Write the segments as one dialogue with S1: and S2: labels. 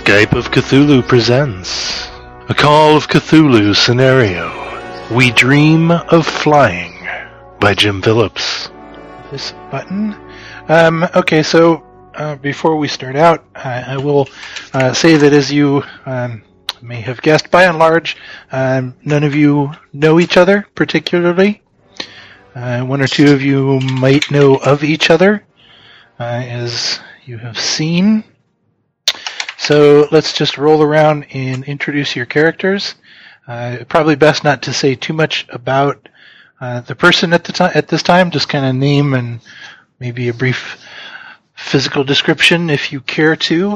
S1: Skype of Cthulhu presents a Call of Cthulhu scenario. We Dream of Flying by Jim Phillips. This button. Okay, so before we start out, I will say that as you may have guessed, by and large, none of you know each other particularly. One or two of you might know of each other, as you have seen. So let's just roll around and introduce your characters. Probably best not to say too much about the person at this time. Just kind of name and maybe a brief physical description if you care to.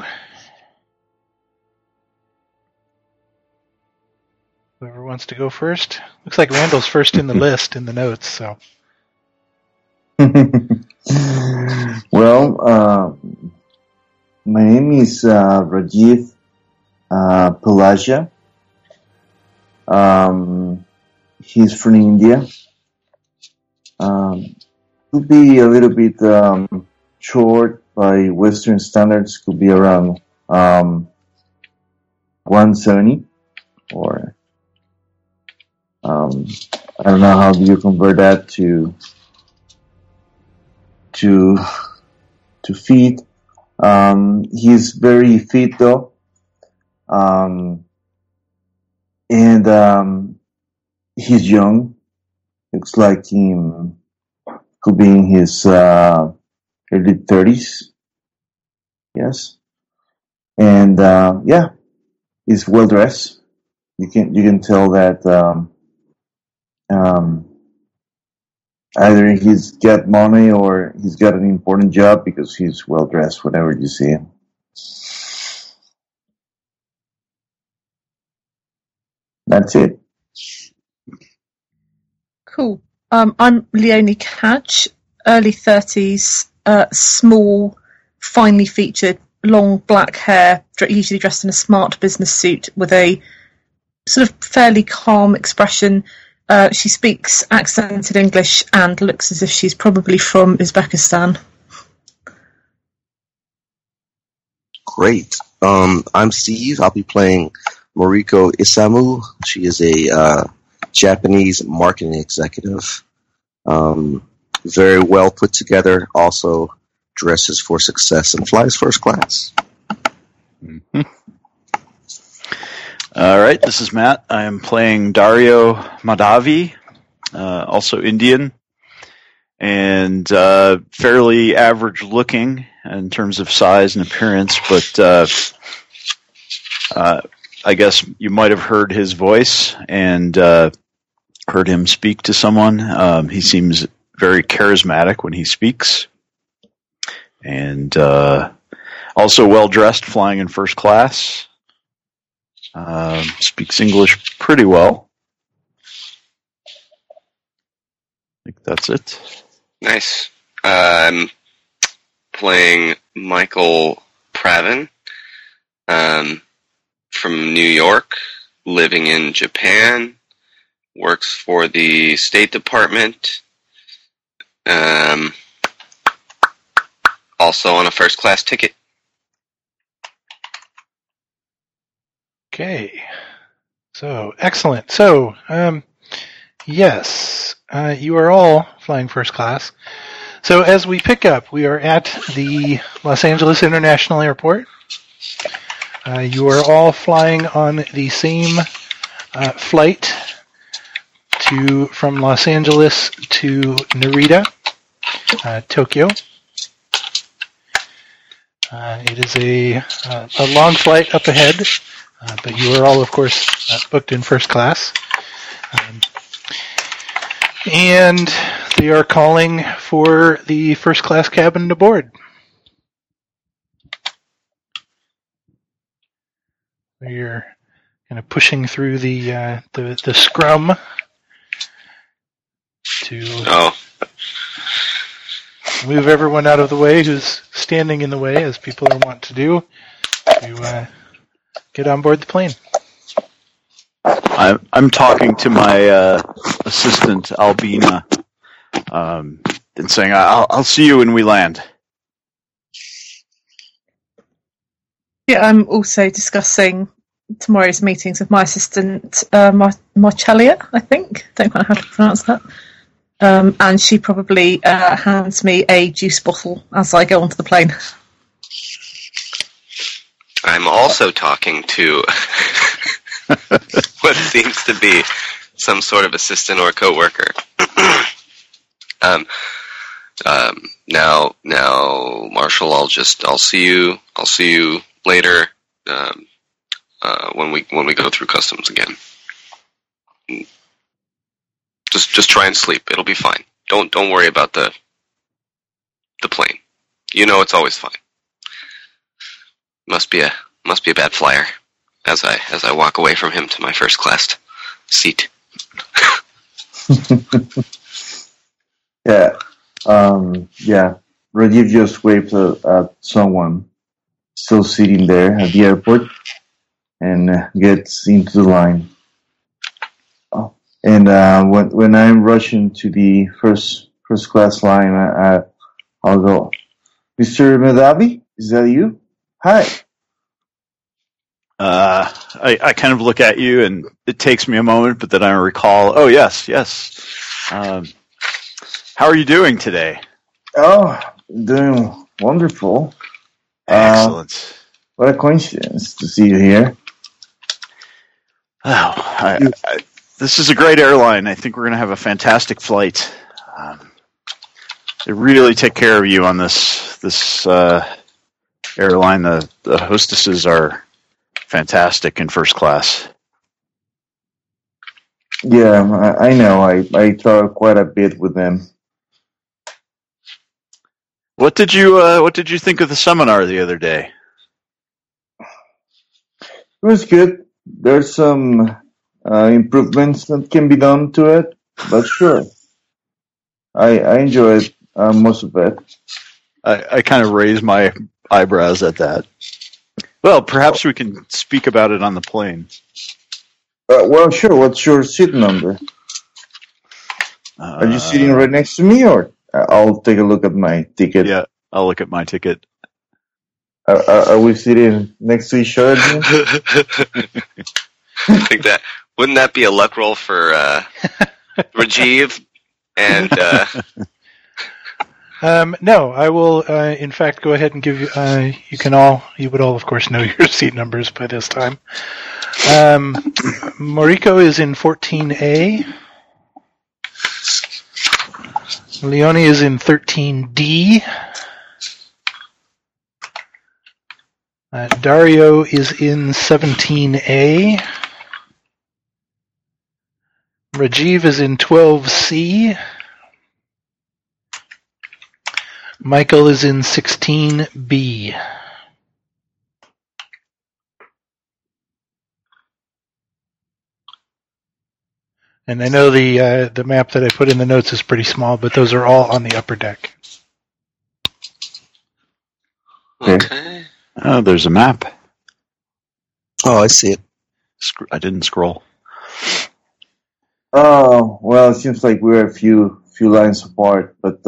S1: Whoever wants to go first. Looks like Randall's first in the list in the notes. So.
S2: Well, my name is Rajiv Palaja. He's from India. Could be a little bit short by Western standards. Could be around 170, or I don't know how do you convert that to feet. He's very fit though, and he's young. Looks like he could be in his early 30s. Yes, and yeah, he's well dressed. You can tell that either he's got money or he's got an important job because he's well dressed whenever you see him. That's it.
S3: Cool. I'm Leonie Cadge, early 30s, small, finely featured, long black hair, usually dressed in a smart business suit with a sort of fairly calm expression. She speaks accented English and looks as if she's probably from Uzbekistan.
S4: Great. I'm Steve. I'll be playing Moriko Isamu. She is a Japanese marketing executive. Very well put together. Also dresses for success and flies first class.
S5: Mm-hmm. All right, this is Matt. I am playing Dario Madhavi, also Indian, and fairly average-looking in terms of size and appearance, but I guess you might have heard his voice and heard him speak to someone. He seems very charismatic when he speaks, and also well-dressed, flying in first class. Speaks English pretty well. I think that's it.
S6: Nice. I'm playing Michael Pravin, from New York, living in Japan, works for the State Department, also on a first class ticket.
S1: Okay, so excellent. So, yes, you are all flying first class. So as we pick up, we are at the Los Angeles International Airport. You are all flying on the same flight from Los Angeles to Narita, Tokyo. It is a long flight up ahead. But you are all, of course, booked in first class. And they are calling for the first class cabin to board. You're kind of pushing through the scrum to move everyone out of the way who's standing in the way, as people are wont to do, to get on board the plane.
S5: I'm talking to my assistant, Albina, and saying, I'll see you when we land.
S3: Yeah, I'm also discussing tomorrow's meetings with my assistant, Marcellia, I think. Don't know how to pronounce that. And she probably hands me a juice bottle as I go onto the plane.
S6: I'm also talking to what seems to be some sort of assistant or coworker. Now, Marshall, I'll see you later when we go through customs again. Just try and sleep. It'll be fine. Don't worry about the plane. You know it's always fine. Must be a bad flyer. As I walk away from him to my first class seat.
S2: Yeah. Rajiv just waves at someone still sitting there at the airport and gets into the line. And when I'm rushing to the first class line, I'll go, Mr. Medavi, is that you? Hi.
S5: I kind of look at you, and it takes me a moment, but then I recall, oh, yes. How are you doing today?
S2: Oh, doing wonderful.
S5: Excellent.
S2: What a coincidence to see you here.
S5: Oh, this is a great airline. I think we're going to have a fantastic flight. They really take care of you on this airline. The hostesses are fantastic in first class.
S2: Yeah, I know. I talk quite a bit with them.
S5: What did you think of the seminar the other day?
S2: It was good. There's some improvements that can be done to it, but sure. I enjoyed most of it.
S5: I kind of raise my eyebrows at that. Well, perhaps we can speak about it on the plane.
S2: Well, sure. What's your seat number? Are you sitting right next to me, or I'll take a look at my ticket?
S5: Yeah, I'll look at my ticket.
S2: Are we sitting next to each other?
S6: I think wouldn't that be a luck roll for Rajiv? And
S1: no, I will. In fact, go ahead and give you. You would all, of course, know your seat numbers by this time. Moriko is in 14A. Leone is in 13D. Dario is in 17A. Rajiv is in 12C. Michael is in 16B. And I know the map that I put in the notes is pretty small, but those are all on the upper deck.
S6: okay.
S5: Oh, there's a map.
S4: Oh, I see it.
S5: I didn't scroll.
S2: Oh, well, it seems like we're a few lines apart, but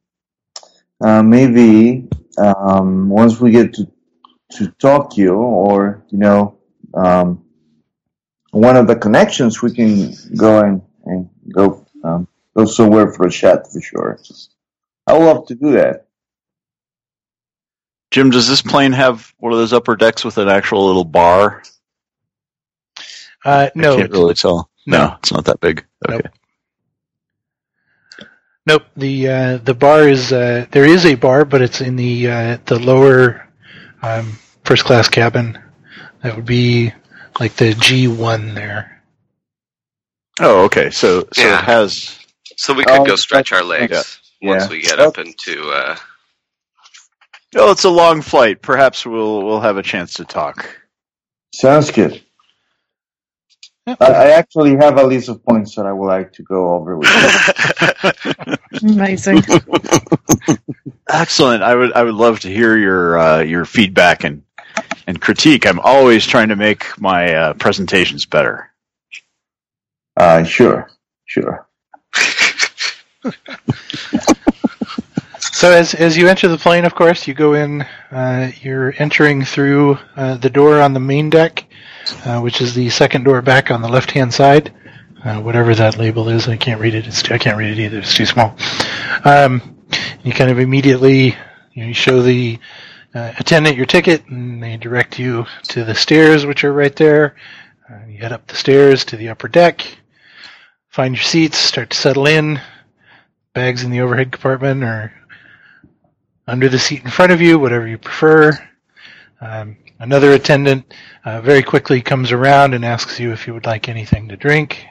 S2: maybe once we get to Tokyo, or one of the connections, we can go and go somewhere for a chat for sure. I would love to do that.
S5: Jim, does this plane have one of those upper decks with an actual little bar?
S1: No.
S5: I can't really tell. No, it's not that big. Okay.
S1: Nope. The bar is there is a bar, but it's in the lower first class cabin. That would be like the G1 there.
S5: Oh, okay. So
S6: Yeah.
S5: it has.
S6: So we could go stretch our legs once we get up into.
S5: Oh, it's a long flight. Perhaps we'll have a chance to talk.
S2: Sounds good. I actually have a list of points that I would like to go over with you.
S3: Amazing.
S5: Excellent. I would love to hear your feedback and critique. I'm always trying to make my presentations better.
S2: Sure.
S1: So as you enter the plane, of course, you go in. You're entering through the door on the main deck, which is the second door back on the left-hand side. Whatever that label is, I can't read it. I can't read it either. It's too small. You kind of immediately you show the attendant your ticket, and they direct you to the stairs, which are right there. You head up the stairs to the upper deck, find your seats, start to settle in. Bags in the overhead compartment or under the seat in front of you, whatever you prefer. Another attendant very quickly comes around and asks you if you would like anything to drink.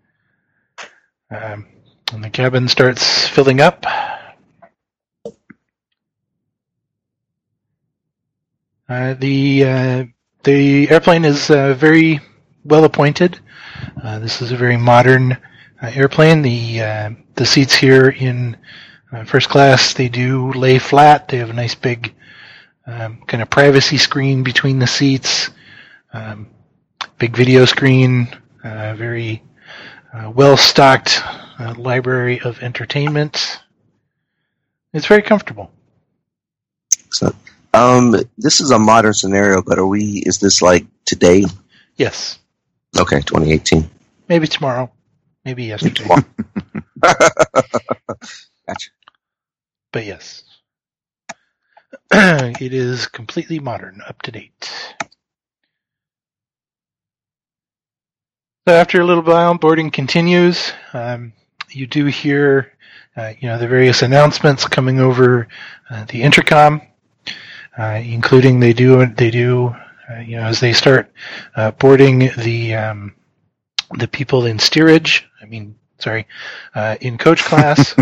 S1: And the cabin starts filling up. The airplane is very well appointed. This is a very modern airplane. The seats here in first class, they do lay flat. They have a nice big kind of privacy screen between the seats. Big video screen. Very well-stocked library of entertainment. It's very comfortable.
S4: Excellent. This is a modern scenario, but is this like today?
S1: Yes.
S4: Okay, 2018.
S1: Maybe tomorrow. Maybe yesterday.
S4: Gotcha.
S1: But yes. It is completely modern, up to date. So after a little while, boarding continues. You do hear, the various announcements coming over the intercom, including they do, as they start boarding the people in steerage. In coach class.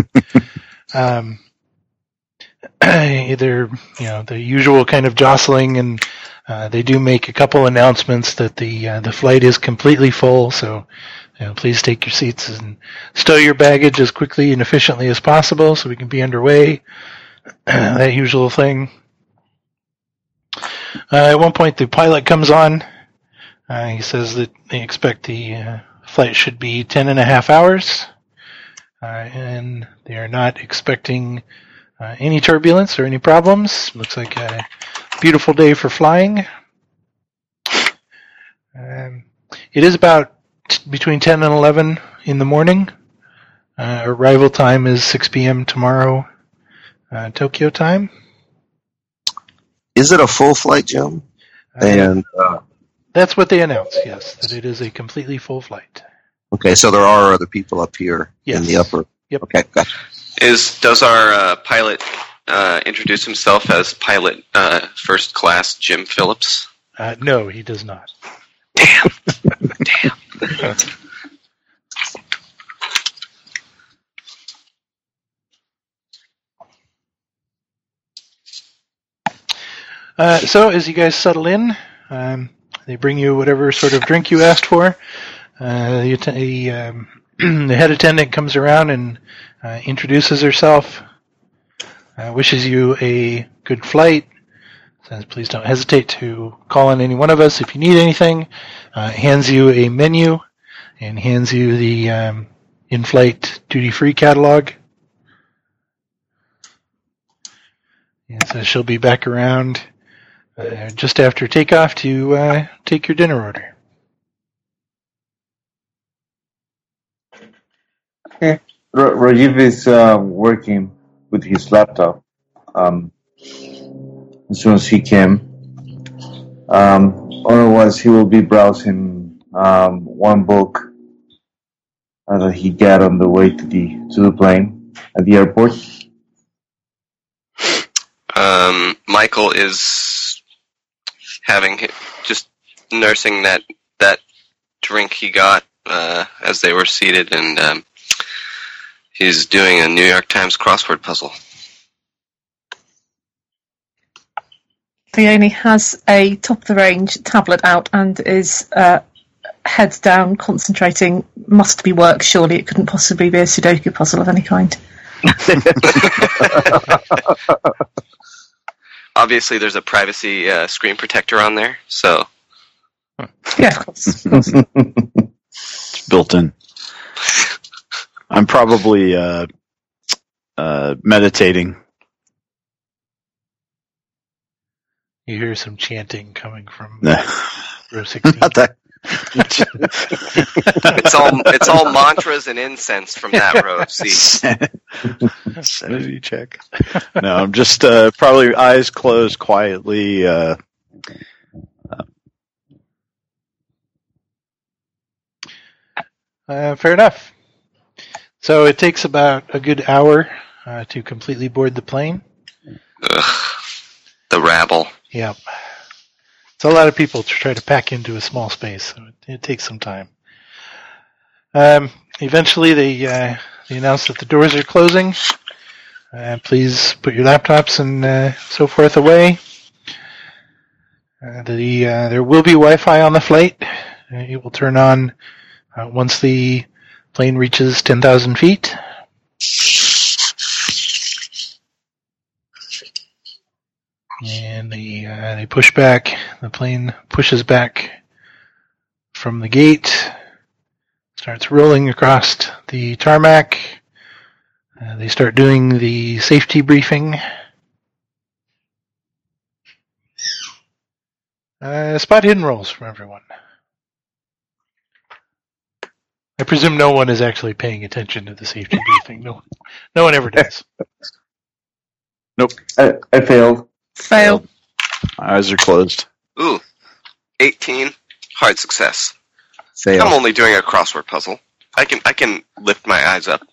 S1: Either the usual kind of jostling, and they do make a couple announcements that the flight is completely full. So please take your seats and stow your baggage as quickly and efficiently as possible, so we can be underway. That usual thing. At one point, the pilot comes on. He says that they expect the flight should be 10.5 hours, and they are not expecting any turbulence or any problems. Looks like a beautiful day for flying. It is about between 10 and 11 in the morning. Arrival time is 6 p.m. tomorrow, Tokyo time.
S4: Is it a full flight, Jim?
S1: That's what they announced, yes, that it is a completely full flight.
S4: Okay, so there are other people up here in the upper.
S1: Yep.
S4: Okay, gotcha.
S6: Does our pilot introduce himself as pilot first class Jim Phillips?
S1: No, he does not.
S6: Damn.
S1: So as you guys settle in, they bring you whatever sort of drink you asked for. The head attendant comes around and introduces herself, wishes you a good flight, says please don't hesitate to call on any one of us if you need anything, hands you a menu, and hands you the in-flight duty-free catalog. And says she'll be back around just after takeoff to take your dinner order.
S2: Okay. Rajiv is working with his laptop as soon as he can. Otherwise, he will be browsing one book that he got on the way to the plane at the airport.
S6: Michael is just nursing that drink he got as they were seated, and he's doing a New York Times crossword puzzle.
S3: Leonie has a top-of-the-range tablet out and is heads down, concentrating. Must be work, surely. It couldn't possibly be a Sudoku puzzle of any kind.
S6: Obviously, there's a privacy screen protector on there, so...
S3: Yeah, of course.
S5: It's built in. I'm probably meditating
S1: You hear some chanting coming from row 16.
S5: Not that.
S6: It's all mantras and incense from that row of seats.
S5: Sanity check. No, I'm just probably eyes closed quietly.
S1: Fair enough. So it takes about a good hour to completely board the plane.
S6: Ugh, the rabble.
S1: Yep. It's a lot of people to try to pack into a small space, so it takes some time. Eventually, they announce that the doors are closing. Please put your laptops and so forth away. There will be Wi-Fi on the flight. It will turn on once the plane reaches 10,000 feet. And they push back. The plane pushes back from the gate, starts rolling across the tarmac. They start doing the safety briefing. Spot hidden rolls from everyone. I presume no one is actually paying attention to the safety briefing. No one ever does.
S5: Nope.
S2: I failed.
S3: Fail.
S5: My eyes are closed.
S6: Ooh, 18. Hard success.
S4: Fail.
S6: I'm only doing a crossword puzzle. I can lift my eyes up.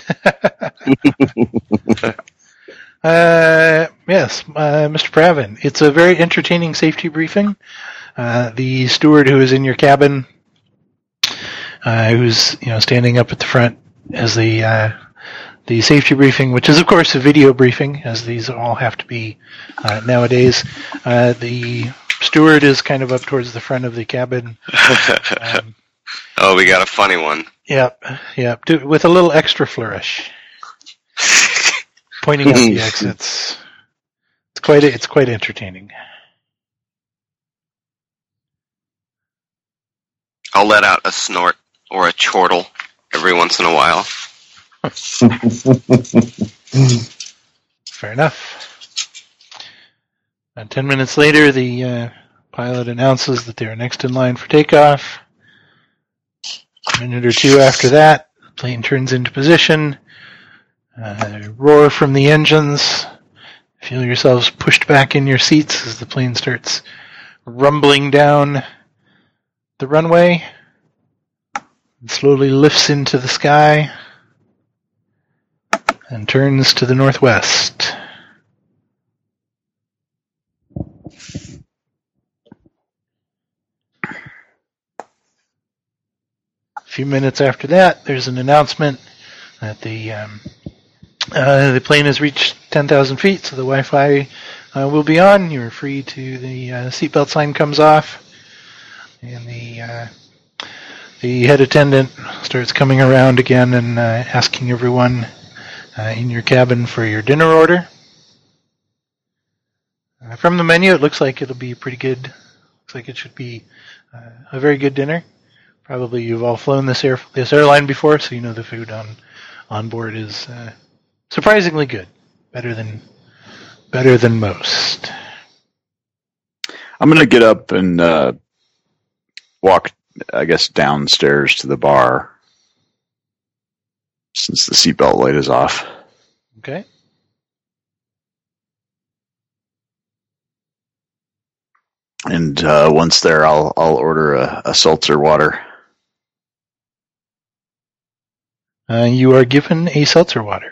S1: Yes, Mr. Pravin. It's a very entertaining safety briefing. The steward who is in your cabin, who's standing up at the front as the safety briefing, which is of course a video briefing, as these all have to be nowadays. The steward is kind of up towards the front of the cabin.
S6: Oh, we got a funny one.
S1: Yep. With a little extra flourish, pointing out the exits. It's quite entertaining.
S6: I'll let out a snort or a chortle every once in a while.
S1: Fair enough. And 10 minutes later, the pilot announces that they're next in line for takeoff. A minute or two after that, the plane turns into position. Roar from the engines. Feel yourselves pushed back in your seats as the plane starts rumbling down the runway. It slowly lifts into the sky and turns to the northwest. A few minutes after that, there's an announcement that the plane has reached 10,000 feet, so the Wi-Fi will be on. You're free to, the seatbelt sign comes off, and the head attendant starts coming around again and asking everyone in your cabin for your dinner order. From the menu, it looks like it'll be pretty good. Looks like it should be a very good dinner. Probably you've all flown this airline before, so you know the food on board is surprisingly good. Better than most.
S5: I'm going to get up and walk, I guess, downstairs to the bar, since the seatbelt light is off.
S1: Okay.
S5: And once there, I'll order a seltzer water.
S1: You are given a seltzer water.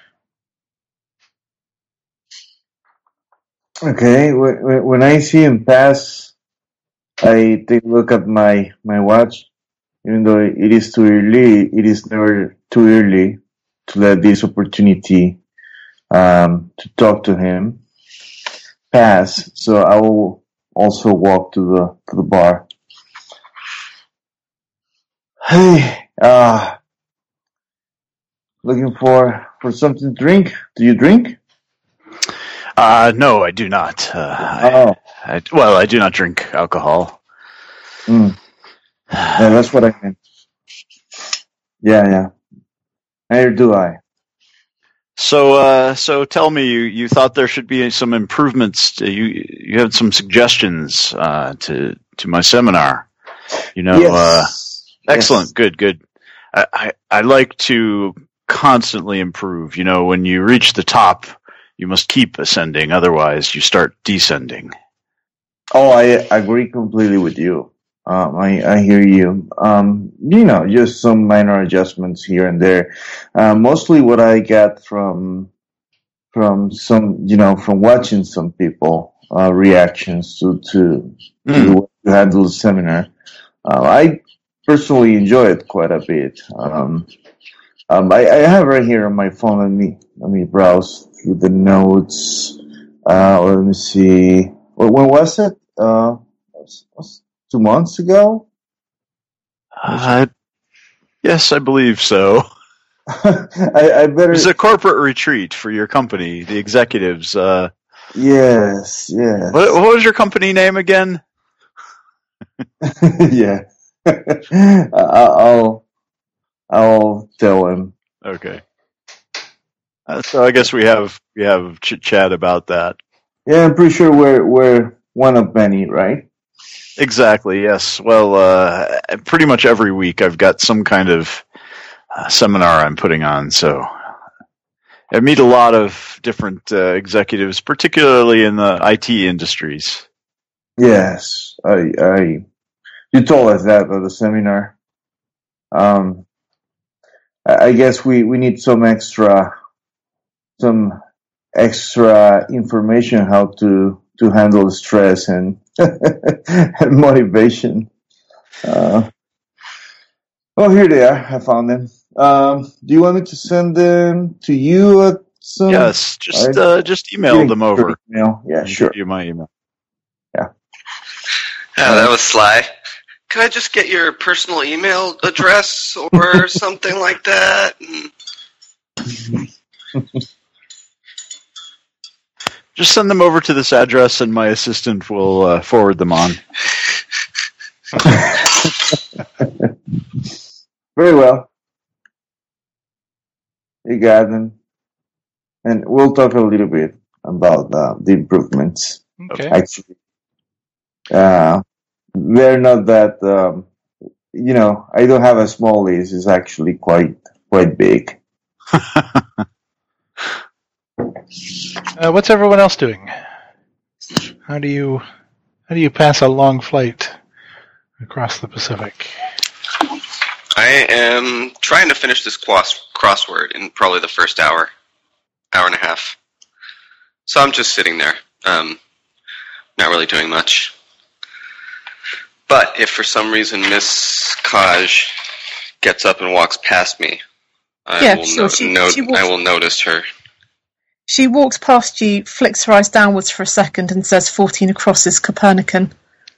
S2: Okay, when I see him pass, I take a look at my watch. Even though it is too early, it is never too early to let this opportunity to talk to him pass. So I will also walk to the bar. Hey, looking for something to drink. Do you drink?
S5: No, I do not.
S2: Oh.
S5: I do not drink alcohol.
S2: Yeah, that's what I meant. Yeah. Neither do I.
S5: So tell me, you thought there should be some improvements. You had some suggestions to my seminar.
S2: Yes.
S5: Excellent, good. I like to constantly improve. When you reach the top, you must keep ascending. Otherwise, you start descending.
S2: Oh, I agree completely with you. I hear you. Just some minor adjustments here and there. Mostly what I got from some, from watching some people, reactions to the way you handle the seminar. I personally enjoy it quite a bit. I have right here on my phone. Let me browse through the notes. Let me see. When was it? Was 2 months ago?
S5: Yes, I believe so.
S2: I better.
S5: It was a corporate retreat for your company, the executives.
S2: Yes.
S5: What was your company name again?
S2: Yeah. I'll tell him.
S5: Okay. So I guess we have chit chat about that.
S2: Yeah, I'm pretty sure we're one of many, right?
S5: Exactly. Yes. Well, pretty much every week I've got some kind of seminar I'm putting on. So I meet a lot of different executives, particularly in the IT industries.
S2: Yes, you told us that at the seminar. I guess we need some extra information how to handle stress and and motivation. Here they are. I found them. Do you want me to send them to you at some?
S5: Yes, just email them over.
S2: Email. Yeah, sure.
S5: Give you my email.
S2: Yeah.
S6: That was sly. Could I just get your personal email address or something like that?
S5: Just send them over to this address, and my assistant will forward them on.
S2: Very well. You got them. And we'll talk a little bit about the improvements.
S1: Okay.
S2: Actually, they're not that. I don't have a small list. It's actually quite big.
S1: What's everyone else doing? How do you pass a long flight across the Pacific?
S6: I am trying to finish this crossword in probably the first hour and a half. So I'm just sitting there, not really doing much. But if for some reason Miss Kaj gets up and walks past me, I will notice her.
S3: She walks past you, flicks her eyes downwards for a second, and says 14 across is Copernican.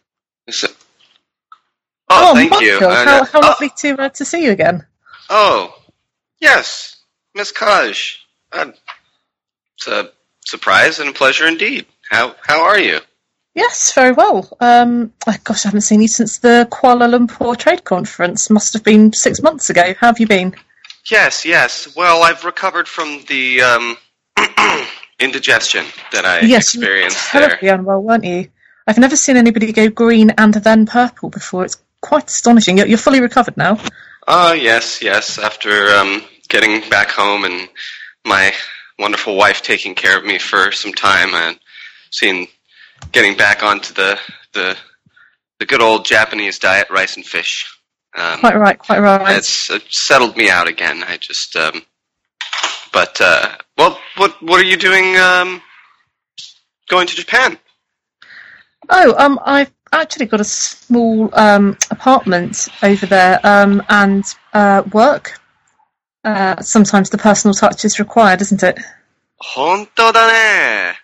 S6: Oh, thank
S3: Michael,
S6: you.
S3: How lovely to see you again.
S6: Oh, yes, Miss Kaj. It's a surprise and a pleasure indeed. How are you?
S3: Yes, very well. Gosh, I haven't seen you since the Kuala Lumpur Trade Conference. Must have been 6 months ago. How have you been?
S6: Yes. Well, I've recovered from the indigestion that I experienced there.
S3: Yes, you were terribly unwell, weren't you? I've never seen anybody go green and then purple before. It's quite astonishing. You're fully recovered now?
S6: Yes. After getting back home and my wonderful wife taking care of me for some time, and getting back onto the good old Japanese diet, rice and fish.
S3: Quite right.
S6: It's settled me out again. I just, what are you doing? Going to Japan?
S3: Oh, I've actually got a small apartment over there, and work. Sometimes the personal touch is required, isn't it?
S6: 本当だね.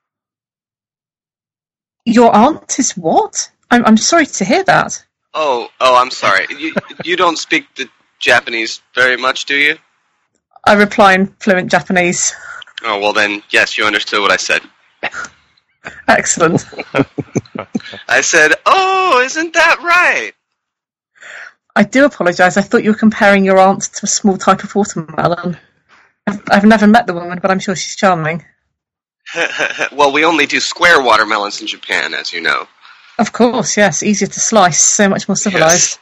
S3: Your aunt is what? I'm sorry to hear that.
S6: Oh, I'm sorry. You don't speak the Japanese very much, do you?
S3: I reply in fluent Japanese.
S6: Oh, well then, yes, you understood what I said.
S3: Excellent.
S6: I said, oh, isn't that right?
S3: I do apologise. I thought you were comparing your aunt to a small type of watermelon. I've never met the woman, but I'm sure she's charming.
S6: Well, we only do square watermelons in Japan, as you know.
S3: Of course, yes. Easier to slice, so much more civilized.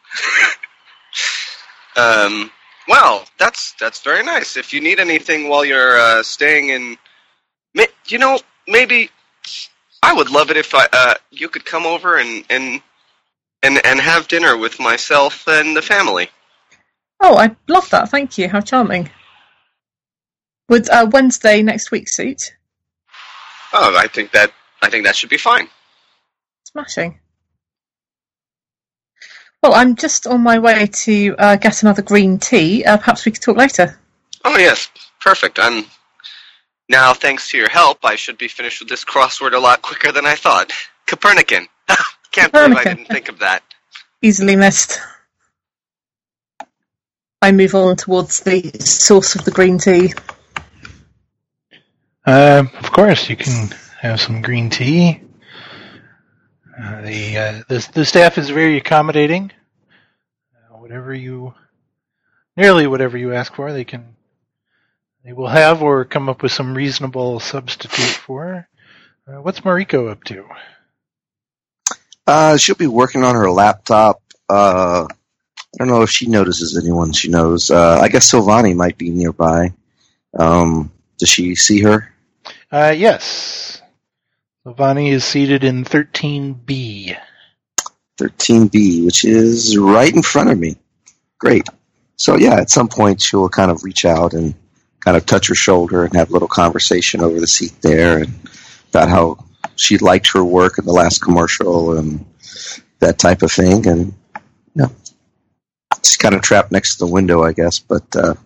S6: Yes. Well, that's very nice. If you need anything while you're staying in, maybe I would love it if you could come over and have dinner with myself and the family.
S3: Oh, I'd love that. Thank you. How charming. Would Wednesday next week suit?
S6: Oh, I think that should be fine.
S3: Smashing. Well, I'm just on my way to get another green tea. Perhaps we could talk later.
S6: Oh, yes. Perfect. Now, thanks to your help, I should be finished with this crossword a lot quicker than I thought. Copernican. Can't believe I didn't think of that.
S3: Easily missed. I move on towards the source of the green tea.
S1: Of course, you can have some green tea. The staff is very accommodating. Nearly whatever you ask for, they will have or come up with some reasonable substitute for. What's Mariko up to?
S4: She'll be working on her laptop. I don't know if she notices anyone she knows. I guess Silvani might be nearby. Does she see her?
S1: Yes. Silvani is seated in 13B.
S4: 13B, which is right in front of me. Great. So, yeah, at some point she'll kind of reach out and kind of touch her shoulder and have a little conversation over the seat there and about how she liked her work in the last commercial and that type of thing. And, she's kind of trapped next to the window, I guess. But,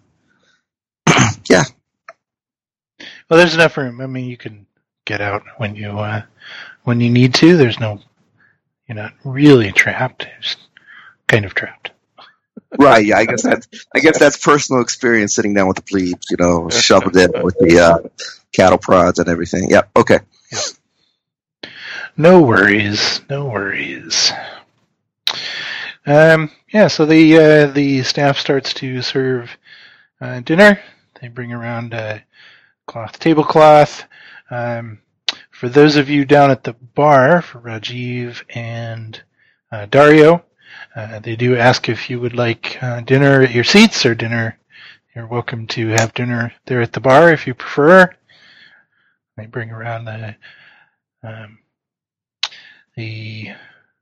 S4: yeah.
S1: Well, there's enough room. I mean, you can get out when you need to. You're not really trapped. You're just kind of trapped.
S4: Right. Yeah. I guess that's personal experience sitting down with the plebes. Shoveled in with the cattle prods and everything. Yeah. Okay.
S1: No worries. No worries. So the staff starts to serve dinner. They bring around a tablecloth. For those of you down at the bar, for Rajiv and Dario, they do ask if you would like dinner at your seats or dinner. You're welcome to have dinner there at the bar if you prefer. They bring around the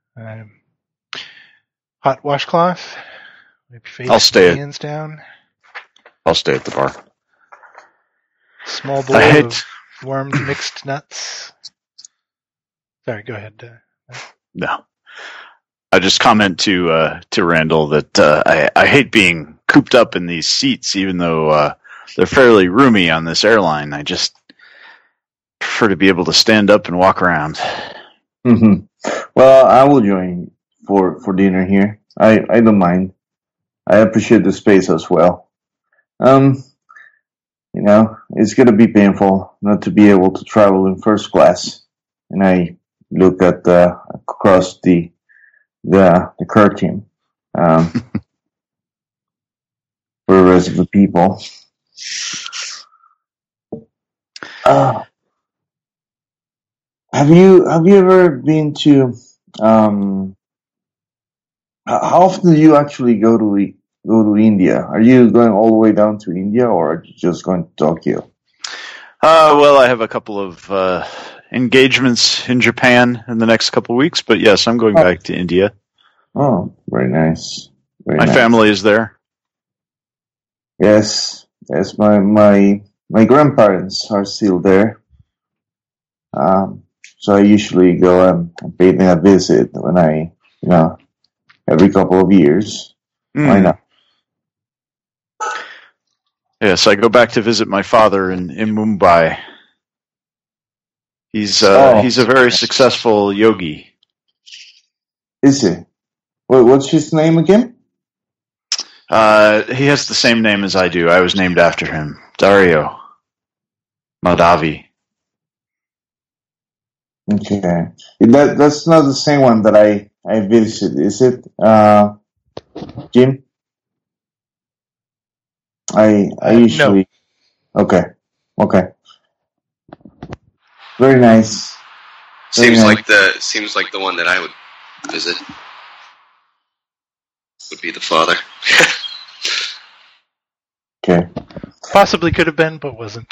S1: hot washcloth. Wipe your face.
S5: I'll stay
S1: hands down.
S5: I'll stay at the bar.
S1: Small bowl of warmed mixed nuts. Sorry, go ahead.
S5: No. I just comment to Randall that I hate being cooped up in these seats, even though they're fairly roomy on this airline. I just prefer to be able to stand up and walk around.
S2: Mm-hmm. Well, I will join for dinner here. I don't mind. I appreciate the space as well. It's going to be painful not to be able to travel in first class. And I look at across the curtain for the rest of the people. Have you ever been to? How often do you actually go to India? Are you going all the way down to India, or are you just going to Tokyo?
S5: Well, I have a couple of engagements in Japan in the next couple of weeks, but yes, I'm going back to India.
S2: Oh, very nice.
S5: My family is there.
S2: Yes, my grandparents are still there. So I usually go and pay them a visit when every couple of years. Why not?
S5: Yes, I go back to visit my father in Mumbai. He's a very successful yogi.
S2: Is he? What's his name again?
S5: He has the same name as I do. I was named after him. Dario Madhavi.
S2: Okay. That's not the same one that I visited, is it, Jim? I usually... Okay. Very nice.
S6: Seems like the one that I would visit would be the father.
S2: Okay.
S1: Possibly could have been, but wasn't.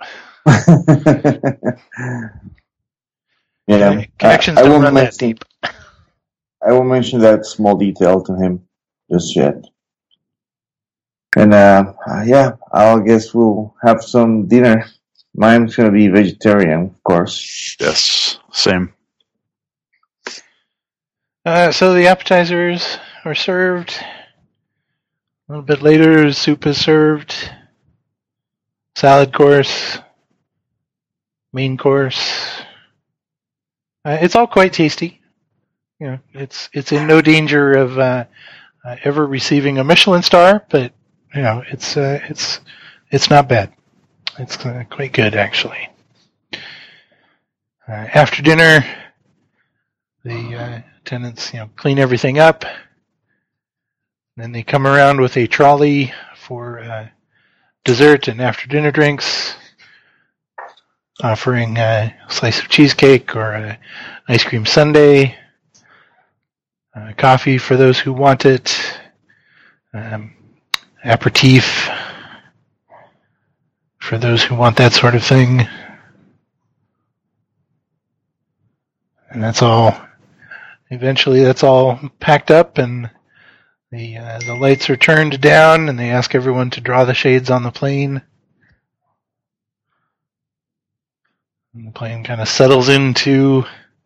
S2: Yeah.
S1: Connections
S2: I
S1: don't
S2: won't
S1: run that deep.
S2: I won't mention that small detail to him just yet. And I guess we'll have some dinner. Mine's gonna be vegetarian, of course.
S5: Yes, same.
S1: So the appetizers are served. A little bit later, soup is served. Salad course. Main course. It's all quite tasty. You know, it's in no danger of ever receiving a Michelin star, but you know, it's not bad. It's quite good, actually. After dinner, the attendants, clean everything up. Then they come around with a trolley for dessert and after dinner drinks, offering a slice of cheesecake or an ice cream sundae, coffee for those who want it, aperitif for those who want that sort of thing. And that's all. Eventually, that's all packed up, and the lights are turned down, and they ask everyone to draw the shades on the plane. And the plane kind of settles into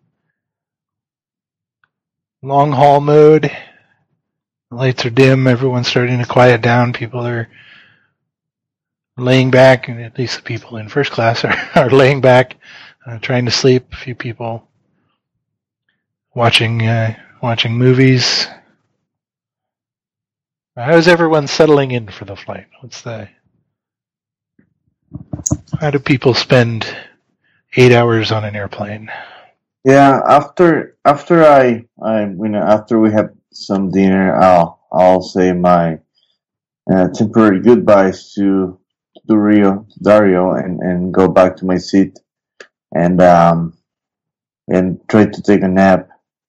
S1: long haul mode. The lights are dim. Everyone's starting to quiet down. People are laying back, and at least the people in first class are laying back, trying to sleep. A few people watching movies. How's everyone settling in for the flight? How do people spend 8 hours on an airplane?
S2: Yeah, after we have some dinner, I'll say my temporary goodbyes to Dario, and go back to my seat and try to take a nap.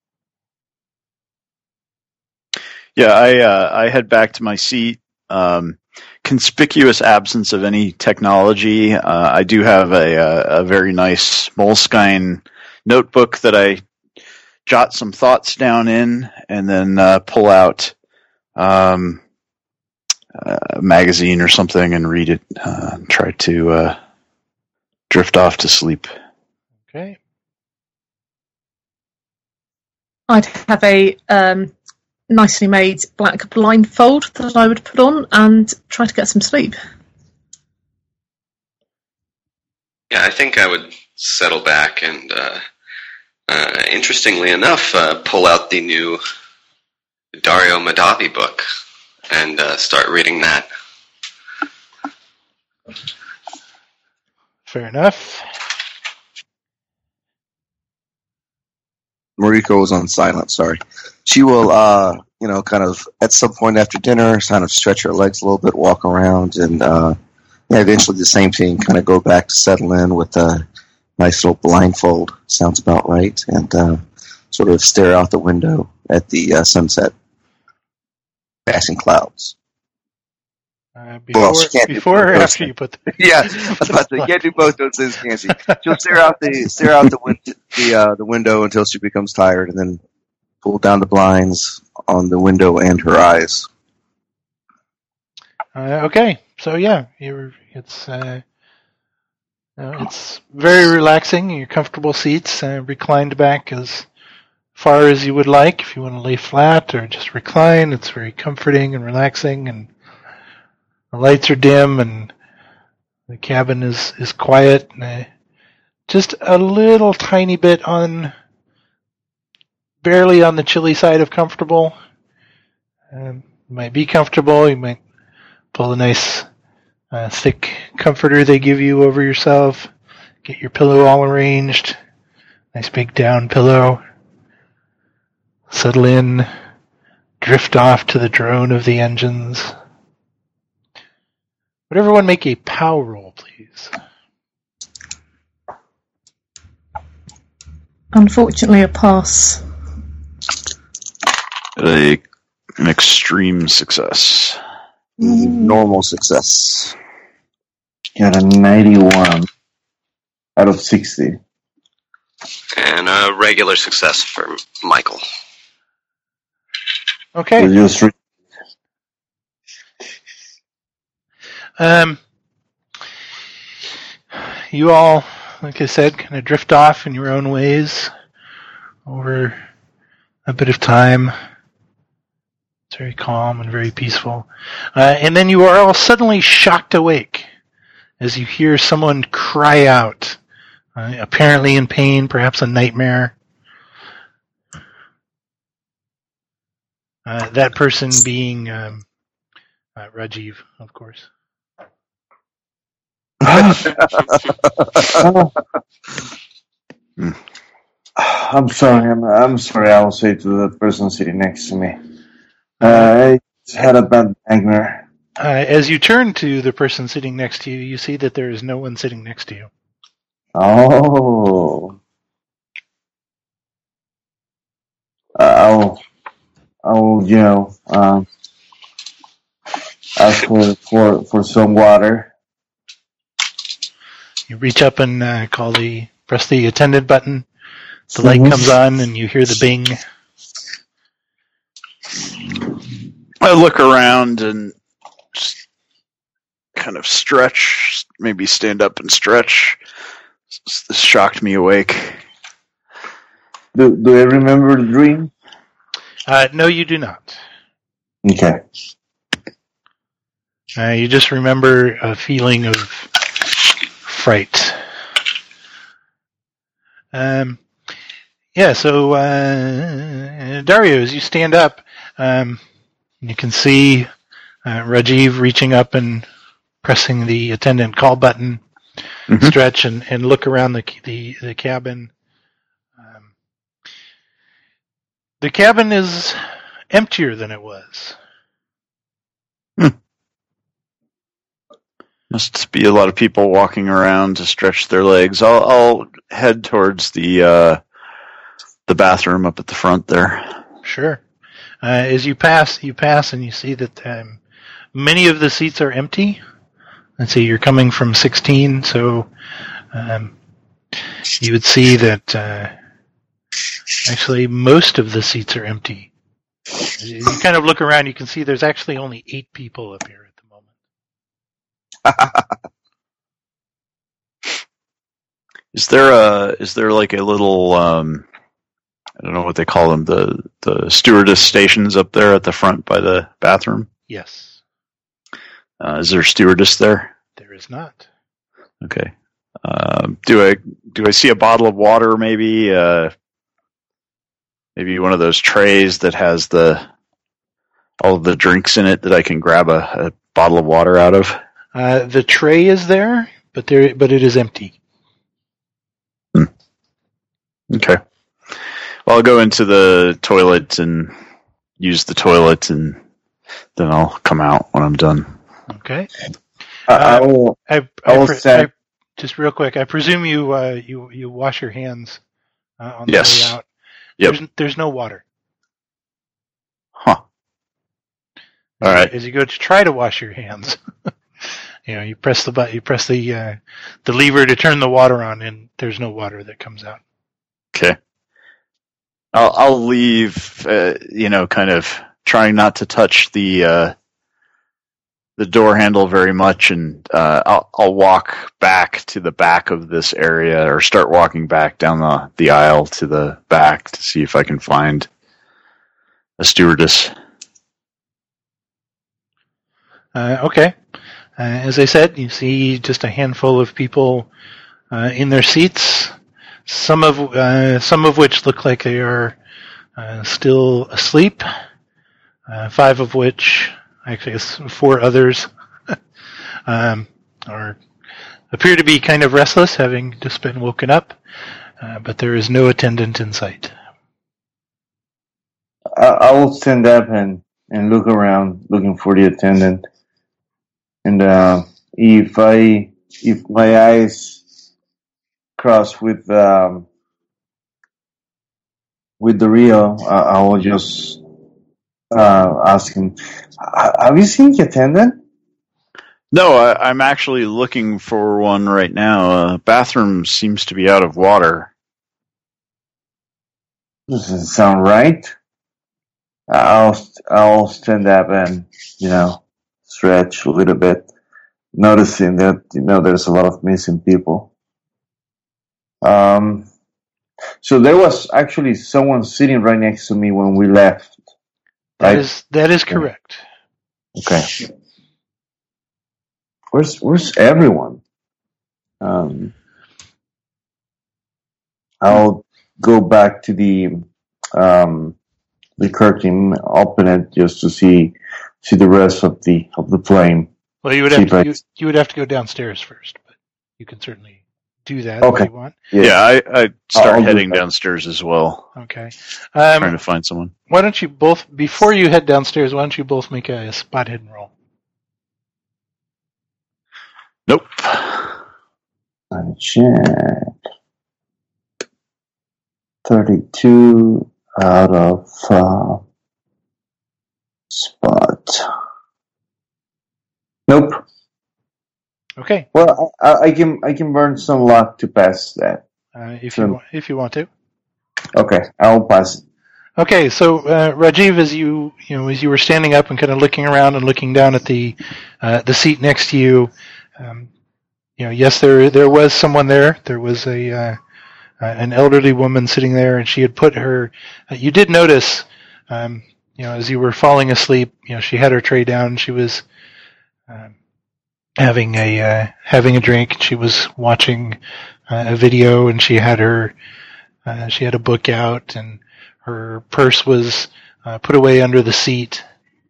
S5: Yeah, I head back to my seat. Conspicuous absence of any technology. I do have a very nice Moleskine notebook that I jot some thoughts down in, and then pull out a magazine or something and read it. Try to drift off to sleep.
S1: Okay.
S3: I'd have a nicely made black blindfold that I would put on and try to get some sleep.
S6: Yeah, I think I would settle back and, interestingly enough, pull out the new Dario Madavi book and start reading that.
S1: Fair enough.
S4: Mariko was on silent, sorry. She will, kind of, at some point after dinner, kind of stretch her legs a little bit, walk around, and eventually the same thing, kind of go back to settle in with a nice little blindfold, sounds about right, and sort of stare out the window at the sunset, passing clouds.
S1: Before or after you put the...
S4: Yeah, I was about to say, you can't do both those things, can she? She'll stare out the window until she becomes tired, and then pull down the blinds on the window and her eyes.
S1: Okay, so yeah, it's very relaxing. Your comfortable seats, reclined back as far as you would like. If you want to lay flat or just recline, it's very comforting and relaxing, and the lights are dim, and the cabin is quiet, and just a little tiny bit barely on the chilly side of comfortable. You might be comfortable. You might pull a nice thick comforter they give you over yourself. Get your pillow all arranged. Nice big down pillow. Settle in. Drift off to the drone of the engines. Would everyone make a POW roll, please?
S3: Unfortunately, a pass.
S5: An extreme success.
S4: Normal success.
S2: Got a 91 out of 60.
S6: And a regular success for Michael.
S1: Okay.
S2: So just
S1: You all, like I said, kind of drift off in your own ways over a bit of time. It's very calm and very peaceful. And then you are all suddenly shocked awake as you hear someone cry out, apparently in pain, perhaps a nightmare. That person being Rajiv, of course.
S2: I'm sorry. I'm sorry. I will say to the person sitting next to me. I had a bad nightmare.
S1: As you turn to the person sitting next to you, you see that there is no one sitting next to you.
S2: Oh. I'll ask for some water.
S1: You reach up and press the attendant button. The light comes on and you hear the bing.
S5: I look around and just kind of stretch, maybe stand up and stretch. This shocked me awake.
S2: Do I remember the dream?
S1: No, you do not.
S2: Okay.
S1: You just remember a feeling of fright. So Dario, as you stand up, you can see Rajiv reaching up and pressing the attendant call button, stretch and look around the cabin. The cabin is emptier than it was.
S5: Must be a lot of people walking around to stretch their legs. I'll head towards the bathroom up at the front there.
S1: Sure. As you pass and you see that many of the seats are empty. Let's see, you're coming from 16, so you would see that actually most of the seats are empty. As you kind of look around, you can see there's actually only 8 people up here at the moment.
S5: Is there like a little I don't know what they call them, the stewardess stations up there at the front by the bathroom?
S1: Yes.
S5: Is there a stewardess there?
S1: There is not.
S5: Okay. Do I see a bottle of water maybe? Maybe one of those trays that has all of the drinks in it that I can grab a bottle of water out of?
S1: The tray is there, but it is empty.
S5: Okay. Well, I'll go into the toilet and use the toilet, and then I'll come out when I'm done.
S1: Okay.
S2: I will say,
S1: just real quick. I presume you wash your hands on the
S5: Yes.
S1: way out.
S5: Yep.
S1: There's no water.
S5: Huh. All right.
S1: As you go to try to wash your hands, you press the button, you press the lever to turn the water on, and there's no water that comes out.
S5: Okay. I'll leave, kind of trying not to touch the door handle very much, and I'll walk back to the back of this area, or start walking back down the aisle to the back to see if I can find a stewardess.
S1: Okay. As I said, you see just a handful of people in their seats. Some of which look like they are still asleep. 5 of which, actually 4 others, appear to be kind of restless, having just been woken up. But there is no attendant in sight.
S2: I will stand up and look around, looking for the attendant. And if my eyes cross with the Rio, I will just ask him. Have you seen the attendant?
S5: No, I'm actually looking for one right now. Bathroom seems to be out of water.
S2: Doesn't sound right. I'll stand up and stretch a little bit, noticing that there's a lot of missing people. So there was actually someone sitting right next to me when we left. Right?
S1: That is correct.
S2: Okay. Where's everyone? I'll go back to the curtain, open it just to see the rest of the plane.
S1: Well, you would have to go downstairs first, but you can certainly do that if you want.
S5: Yeah, I start heading downstairs as well.
S1: Okay.
S5: Trying to find someone.
S1: Why don't you both, before you head downstairs, why don't you both make a spot hidden roll?
S5: Nope.
S2: Check. 32 out of spot. Nope.
S1: Okay.
S2: Well, I can burn some luck to pass that.
S1: If you want to.
S2: Okay, I'll pass it.
S1: Okay, so Rajiv, as you were standing up and kind of looking around and looking down at the seat next to you, yes, there was someone there. There was an elderly woman sitting there, and she had put her. You did notice, as you were falling asleep, she had her tray down. She was having a drink. She was watching a video, and she had a book out, and her purse was put away under the seat.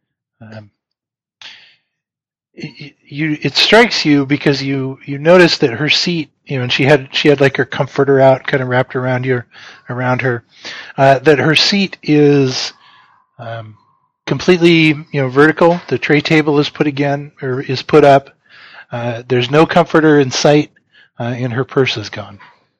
S1: It strikes you because you notice that her seat, and she had like her comforter out, kind of wrapped around her, that her seat is completely vertical. The tray table is put up. There's no comforter in sight, and her purse is gone.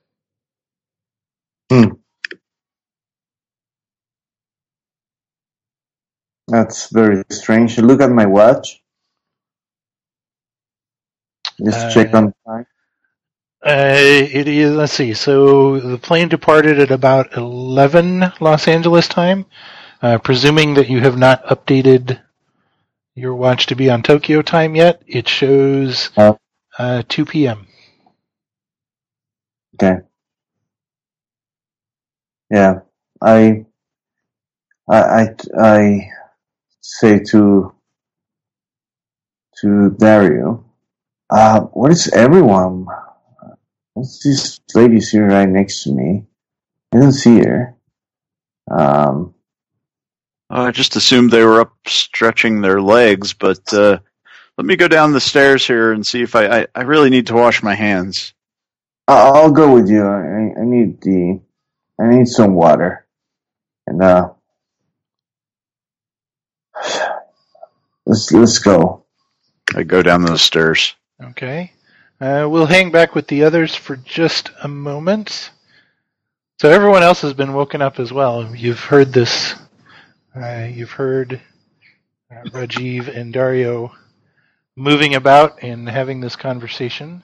S2: That's very strange. Look at my watch. Just check on time.
S1: It is, let's see, so the plane departed at about 11 Los Angeles time. Presuming that you have not updated your watch to be on Tokyo time yet, it shows 2 p.m.
S2: Okay. Yeah, I say to Dario, what is everyone? What's this lady sitting right next to me? I don't see her.
S5: I just assumed they were up stretching their legs, but let me go down the stairs here and see if I really need to wash my hands.
S2: I'll go with you. I need some water, and let's go.
S5: I go down those stairs.
S1: Okay. We'll hang back with the others for just a moment. So everyone else has been woken up as well. You've heard this. You've heard Rajiv and Dario moving about and having this conversation.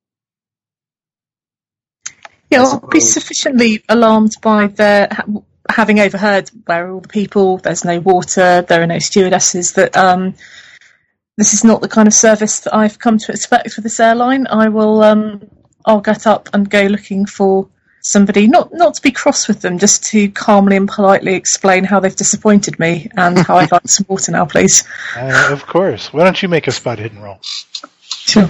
S3: Yeah, I'll be sufficiently alarmed by having overheard where are all the people, there's no water, there are no stewardesses, that this is not the kind of service that I've come to expect with this airline. I'll get up and go looking for somebody, not to be cross with them, just to calmly and politely explain how they've disappointed me and how I'd like some water now, please.
S1: Of course. Why don't you make a spot hidden roll?
S3: Sure.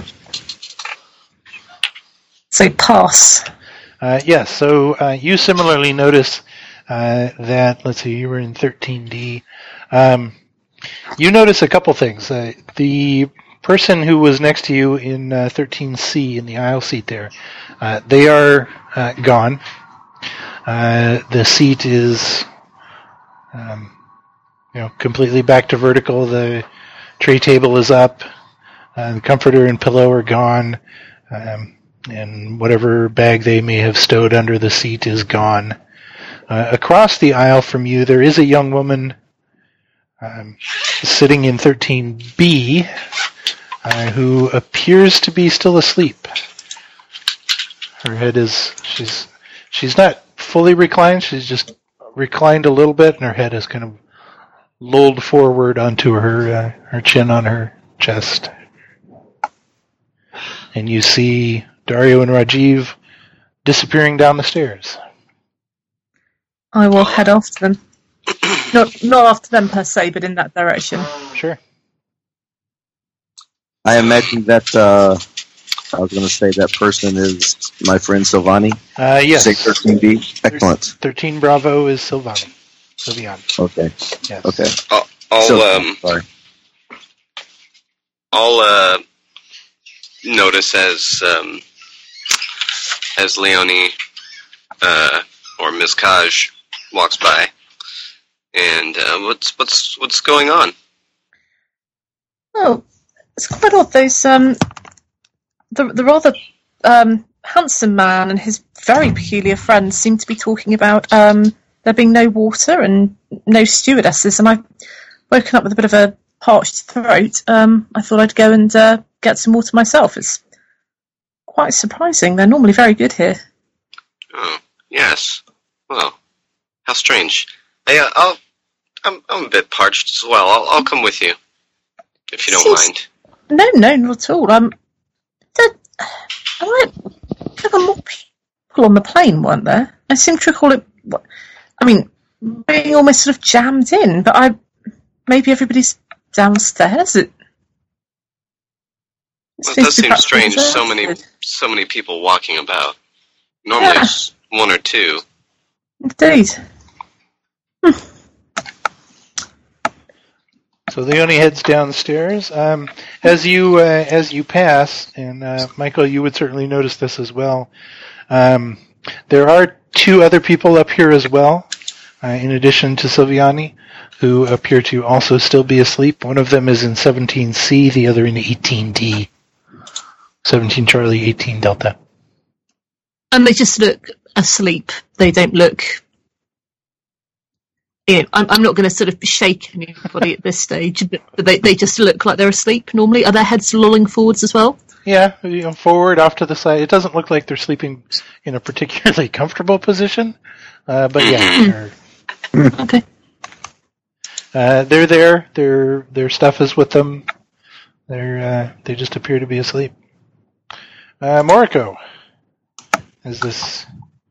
S3: So pass.
S1: Yes, so you similarly notice that, let's see, you were in 13D. You notice a couple things. The person who was next to you in 13C, in the aisle seat there, they are gone. The seat is completely back to vertical. The tray table is up. The comforter and pillow are gone, and whatever bag they may have stowed under the seat is gone. Across the aisle from you, there is a young woman sitting in 13B who appears to be still asleep. Her head is she's not fully reclined. She's just reclined a little bit, and her head is kind of lolled forward onto her chin on her chest. And you see Dario and Rajiv disappearing down the stairs.
S3: I will head after them. Not after them per se, but in that direction.
S1: Sure.
S4: I imagine that I was going to say that person is my friend Silvani.
S1: Yes.
S4: Say 13B. Excellent.
S1: 13 Bravo is Silvian.
S4: Okay.
S1: Yes.
S4: Okay. Sorry.
S6: I'll notice as Leonie or Ms. Kaj walks by, and what's going on?
S3: Oh, it's quite odd. Those the rather handsome man and his very peculiar friend seem to be talking about there being no water and no stewardesses, and I've woken up with a bit of a parched throat. I thought I'd go and get some water myself. It's quite surprising. They're normally very good here.
S6: Oh, yes. Well, how strange. Hey, I'm a bit parched as well. I'll come with you, if you don't mind.
S3: No, not at all. There were more people on the plane, weren't there? I seem to recall it. I mean, being almost sort of jammed in, but maybe everybody's downstairs.
S6: Well, it does seem strange. So many people walking about. Normally, it's one or two.
S3: Indeed.
S1: So Leonie heads downstairs. As you pass, and Michael, you would certainly notice this as well. There are two other people up here as well, in addition to Silviani, who appear to also still be asleep. One of them is in 17C, the other in 18D. 17 Charlie, 18 Delta.
S3: And they just look asleep. They don't look... I'm not going to sort of shake anybody at this stage, but they just look like they're asleep normally. Are their heads lolling forwards as well?
S1: Yeah, forward, off to the side. It doesn't look like they're sleeping in a particularly comfortable position, but yeah.
S3: Okay.
S1: They're there. Their stuff is with them. They just appear to be asleep. Moriko, as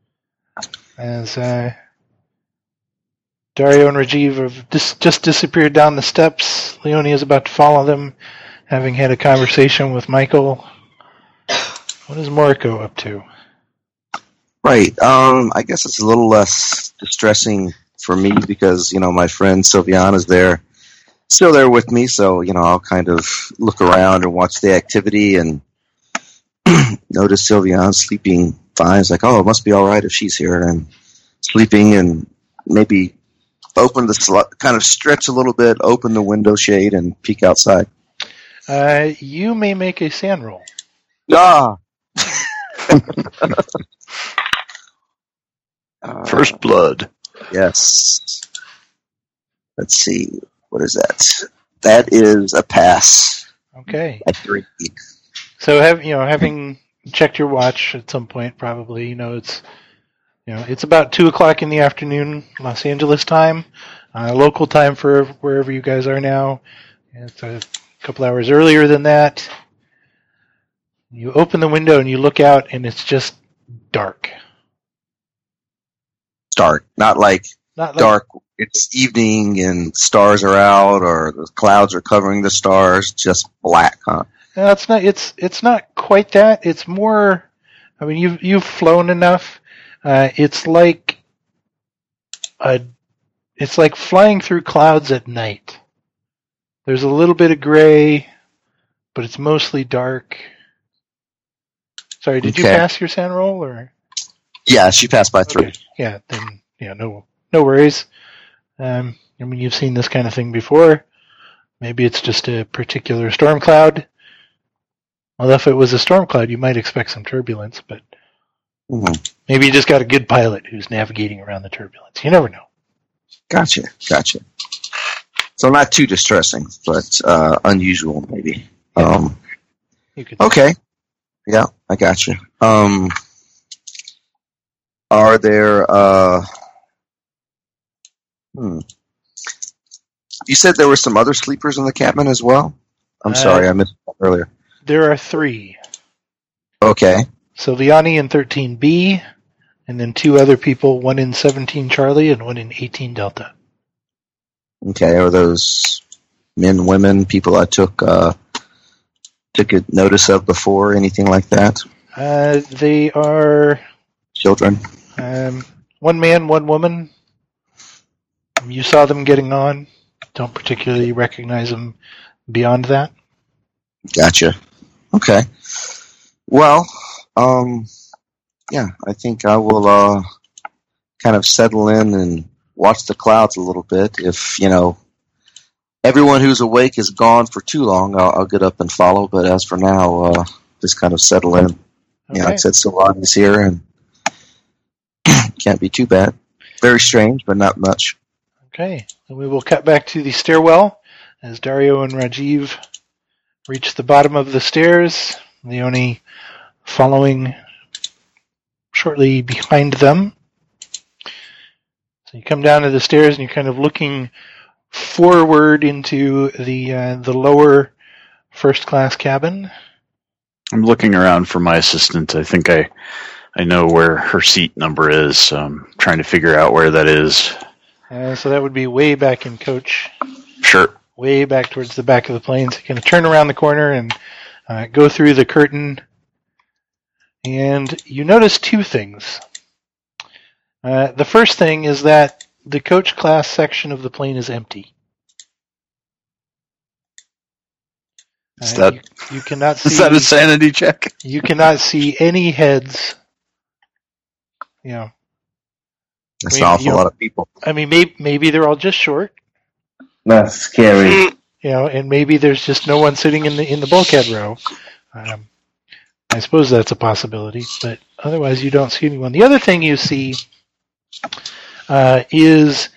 S1: Dario and Rajiv have just disappeared down the steps. Leonie is about to follow them, having had a conversation with Michael. What is Moriko up to?
S4: Right. I guess it's a little less distressing for me because, my friend Sylvian is still there with me, so, I'll kind of look around and watch the activity and notice Sylvian sleeping fine. It's like, oh, it must be all right if she's here and sleeping, and maybe kind of stretch a little bit, open the window shade, and peek outside.
S1: You may make a sand roll.
S4: Ah!
S5: First blood.
S4: Yes. Let's see. What is that? That is a pass.
S1: Okay.
S4: At 3.
S1: So having checked your watch at some point, probably, it's about 2:00 in the afternoon, Los Angeles time, local time for wherever you guys are now. It's a couple hours earlier than that. You open the window and you look out, and it's just dark.
S4: Dark, not like dark. It's evening and stars are out, or the clouds are covering the stars. Just black, huh?
S1: No, it's not. It's not quite that. It's more. I mean, you've flown enough. It's like flying through clouds at night. There's a little bit of gray, but it's mostly dark. Sorry, did you pass your sand roll, or?
S4: Yeah, she passed by 3.
S1: Okay. Yeah, then no worries. You've seen this kind of thing before. Maybe it's just a particular storm cloud. Well, if it was a storm cloud, you might expect some turbulence, but
S4: Mhm.
S1: maybe you just got a good pilot who's navigating around the turbulence. You never know.
S4: Gotcha. So not too distressing, but unusual maybe.
S1: Yeah. You could
S4: Okay. Yeah, I gotcha. Are there? You said there were some other sleepers in the cabin as well. I'm sorry, I missed that earlier.
S1: There are 3.
S4: Okay.
S1: So Liani in 13B, and then 2 other people, one in 17 Charlie and one in 18 Delta.
S4: Okay. Are those men, women, people I took a notice of before? Anything like that?
S1: They are
S4: Children.
S1: 1 man, 1 woman. You saw them getting on. Don't particularly recognize them beyond that.
S4: Gotcha. Okay. Well, yeah, I think I will kind of settle in and watch the clouds a little bit. If, everyone who's awake is gone for too long, I'll get up and follow. But as for now, just kind of settle in.
S1: Okay.
S4: Like I said, Silvani's here, and can't be too bad. Very strange, but not much.
S1: Okay. Then we will cut back to the stairwell as Dario and Rajiv reach the bottom of the stairs. Leone following shortly behind them. So you come down to the stairs and you're kind of looking forward into the lower first class cabin.
S5: I'm looking around for my assistant. I think I know where her seat number is. So I'm trying to figure out where that is.
S1: So that would be way back in coach.
S5: Sure.
S1: Way back towards the back of the plane. So you can turn around the corner and go through the curtain. And you notice 2 things. The first thing is that the coach class section of the plane is empty.
S5: Is that,
S1: you cannot see.
S5: Is that a sanity check?
S1: You cannot see any heads.
S4: That's an awful lot of people.
S1: I mean, maybe they're all just short.
S2: That's scary.
S1: And maybe there's just no one sitting in the bulkhead row. I suppose that's a possibility, but otherwise you don't see anyone. The other thing you see is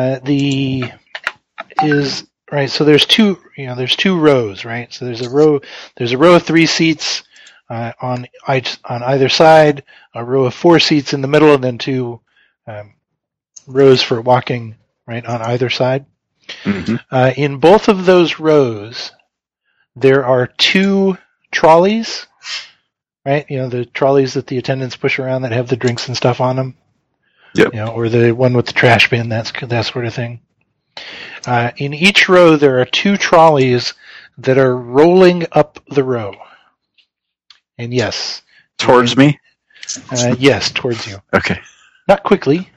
S1: right. So there's 2 rows, right? So there's a row of 3 seats on either side, a row of 4 seats in the middle, and then 2 rows for walking right on either side.
S5: Mm-hmm.
S1: In both of those rows, there are 2 trolleys, right? The trolleys that the attendants push around that have the drinks and stuff on them.
S5: Yep.
S1: Or the one with the trash bin, that sort of thing. In each row, there are 2 trolleys that are rolling up the row. And yes.
S5: Towards me?
S1: Yes, towards you.
S5: Okay.
S1: Not quickly.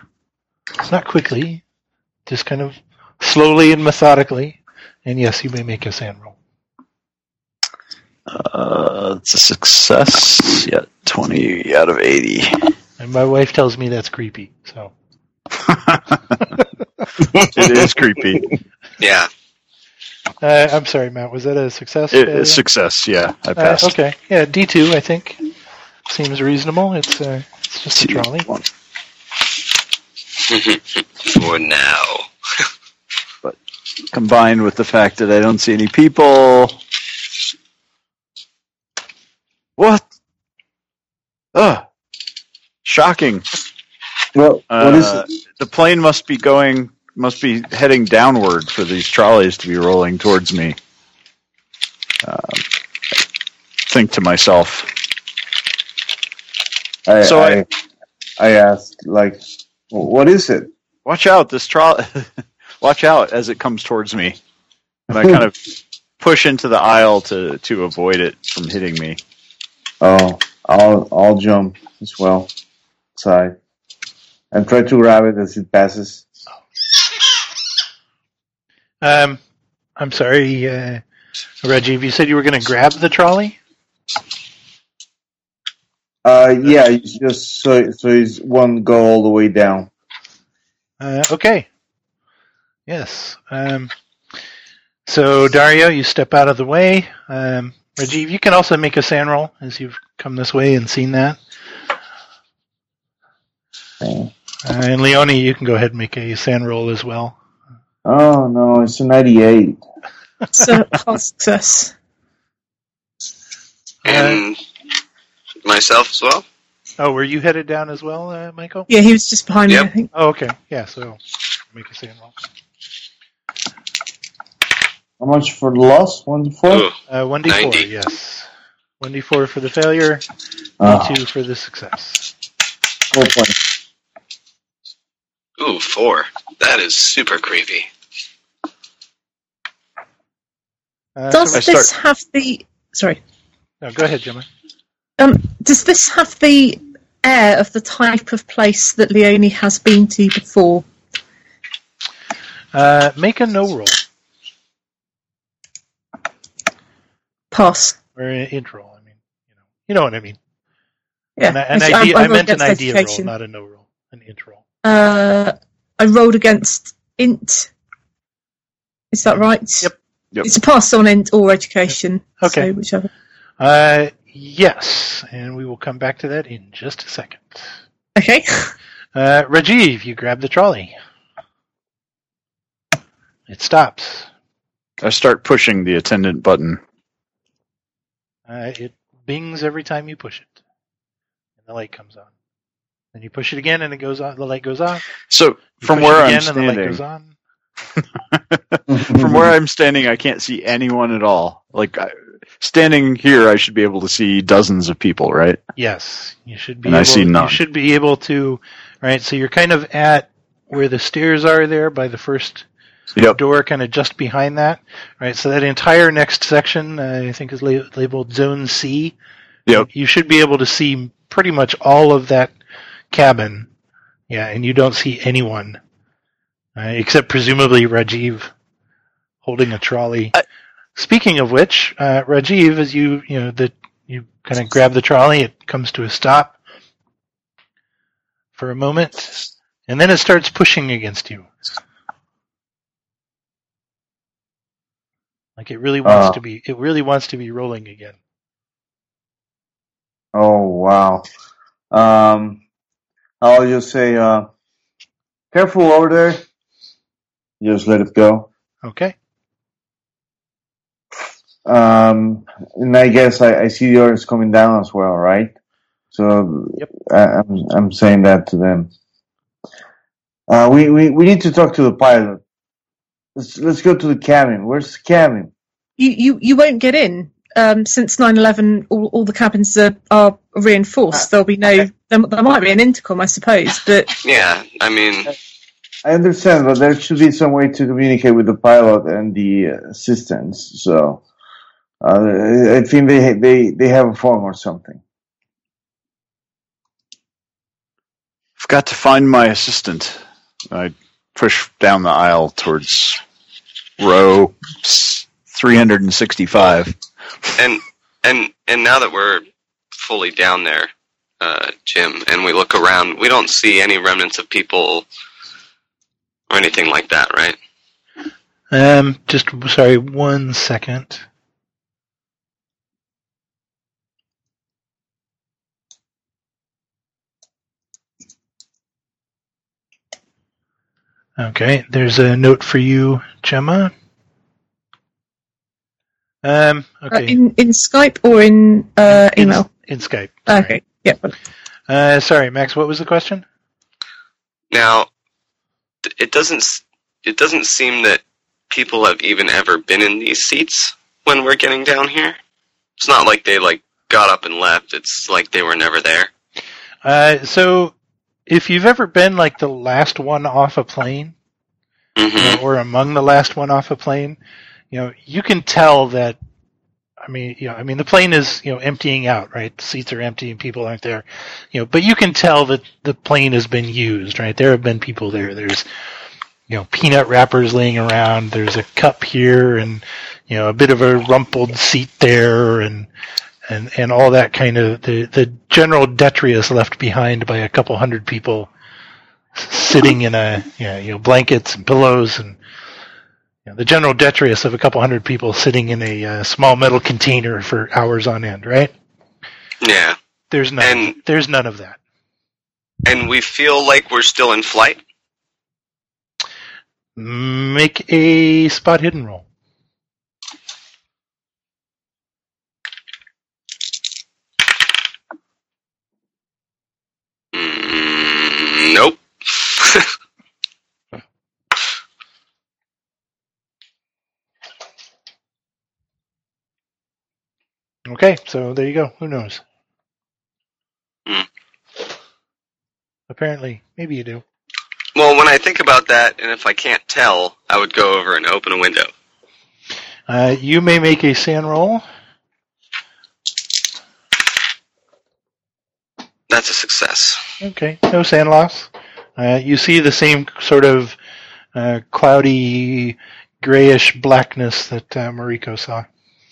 S1: Just kind of slowly and methodically. And yes, you may make a sand roll.
S5: It's a success. Yeah, 20 out of 80.
S1: And my wife tells me that's creepy, so.
S5: It is creepy.
S6: Yeah.
S1: I'm sorry, Matt. Was that a success?
S5: A success, yeah. I passed.
S1: Okay. Yeah, D2, I think. Seems reasonable. It's just a trolley.
S6: For now.
S5: But combined with the fact that I don't see any people. What? Ugh. Shocking.
S2: Well, what is it?
S5: The plane must be heading downward for these trolleys to be rolling towards me. Think to myself.
S2: I asked, what is it?
S5: Watch out! This trolley. Watch out as it comes towards me, and I kind of push into the aisle to avoid it from hitting me.
S2: Oh, I'll jump as well. Side. And try to grab it as it passes.
S1: I'm sorry, Rajiv, you said you were going to grab the trolley?
S2: Yeah, it's just so it won't go all the way down.
S1: Okay. Yes. So, Dario, you step out of the way. Rajiv, you can also make a sand roll as you've come this way and seen that.
S2: Okay.
S1: And Leonie, you can go ahead and make a sand roll as well.
S2: Oh no, it's a 98.
S3: So, hard success.
S6: And myself as well.
S1: Oh, were you headed down as well, Michael?
S3: Yeah, he was just behind me,
S6: Yep.
S3: I think.
S1: Oh, okay. Yeah, so make a sand roll.
S2: How much for the loss? 1 to 4?
S6: Ooh,
S1: 1d4,
S6: 90.
S1: yes. 1d4 for the failure,
S2: Ah.
S1: D2 for the success.
S2: 4 points.
S6: Ooh, 4. That is super creepy.
S3: Does
S1: so
S3: this have the... Sorry.
S1: no, go ahead, Gemma.
S3: Does this have the air of the type of place that Leonie has been to before?
S1: Make a no roll.
S3: Pass.
S1: Or an int roll, I mean. You know what I mean.
S3: Yeah.
S1: An
S3: I
S1: idea, I
S3: rolled
S1: meant an
S3: against
S1: idea roll,
S3: education.
S1: not a no roll. An int roll.
S3: I rolled against int. Is that right?
S1: Yep.
S3: It's a pass on int or education.
S1: Okay.
S3: So whichever.
S1: Yes, and we will come back to that in just a second.
S3: Okay.
S1: Rajiv, you grab the trolley. It stops.
S5: I start pushing the attendant button.
S1: It bings every time you push it, and the light comes on. Then you push it again, and it goes on. The light goes off.
S5: So
S1: You
S5: from
S1: push
S5: where
S1: it
S5: I'm
S1: again, and the light
S5: standing,
S1: goes on.
S5: from where I'm standing, I can't see anyone at all. Standing here, I should be able to see dozens of people, right?
S1: Yes, you should be.
S5: And I see none.
S1: You should be able to. Right, so you're kind of at where the stairs are there by the first
S5: Yep.
S1: door, kind of just behind that. Right, so that entire next section, I think, is labeled Zone C.
S5: Yep.
S1: You should be able to see pretty much all of that cabin. Yeah, and you don't see anyone, except presumably Rajiv holding a trolley. Speaking of which, Rajiv, as you kind of grab the trolley, it comes to a stop for a moment, and then it starts pushing against you. Like it really wants to be. It really wants to be rolling again.
S2: Oh, wow. I'll just say, careful over there. Just let it go.
S1: Okay.
S2: And I guess I see the others coming down as well, right? So
S1: Yep.
S2: I'm saying that to them. We need to talk to the pilot. Let's go to the cabin. Where's the cabin?
S3: You won't get in. Since 9/11, all the cabins are reinforced. There'll be no. There might be an intercom, I suppose, but
S6: Yeah, I mean,
S2: I understand, but there should be some way to communicate with the pilot and the assistants. So I think they have a phone or something.
S5: I've got to find my assistant. I push down the aisle towards row 365.
S6: and now that we're fully down there, Jim, and we look around, we don't see any remnants of people or anything like that, right?
S1: Just sorry, 1 second. Okay, there's a note for you, Gemma. Okay.
S3: in Skype or in email.
S1: In Skype. Sorry.
S3: Okay. Yep.
S1: Sorry, Max. What was the question?
S6: Now, it doesn't seem that people have even ever been in these seats when we're getting down here. It's not like they got up and left. It's like they were never there.
S1: So, if you've ever been the last one off a plane,
S6: Mm-hmm.
S1: or among the last one off a plane, you can tell that. I mean, the plane is emptying out, right? The seats are empty and people aren't there, but you can tell that the plane has been used, right? There have been people there. There's peanut wrappers laying around. There's a cup here, and a bit of a rumpled seat there, and all that kind of the general detritus left behind by a couple hundred people sitting in blankets and pillows, and the general detritus of a couple hundred people sitting in a small metal container for hours on end, right?
S6: Yeah.
S1: There's none of that.
S6: And we feel like we're still in flight?
S1: Make a spot hidden roll.
S6: Nope.
S1: Okay, so there you go. Who knows? Apparently, maybe you do.
S6: Well, when I think about that, and if I can't tell, I would go over and open a window.
S1: You may make a sand roll.
S6: That's a success.
S1: Okay, no sand loss. You see the same sort of cloudy, grayish blackness that Mariko saw.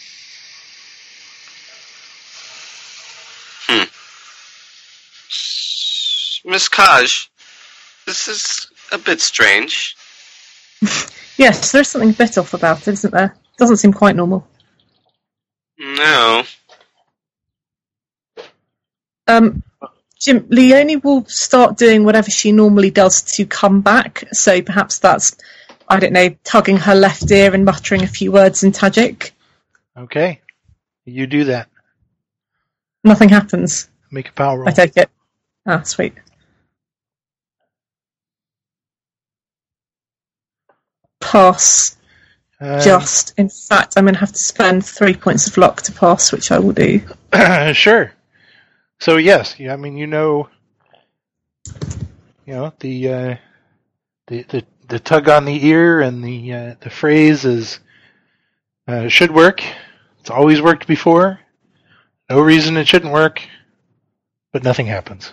S6: Miss Kaj, this is a bit strange.
S3: Yes, there's something a bit off about it, isn't there? Doesn't seem quite normal.
S6: No.
S3: Jim, Leonie will start doing whatever she normally does to come back. So perhaps that's, I don't know, tugging her left ear and muttering a few words in Tajik.
S1: Okay, you do that.
S3: Nothing happens.
S1: Make a power roll.
S3: I take it. Ah, sweet. Pass. Just. In fact, I'm going to have to spend 3 points of luck to pass, which I will do.
S1: Sure. So yes, I mean the tug on the ear and the phrase is should work. It's always worked before. No reason it shouldn't work, but nothing happens.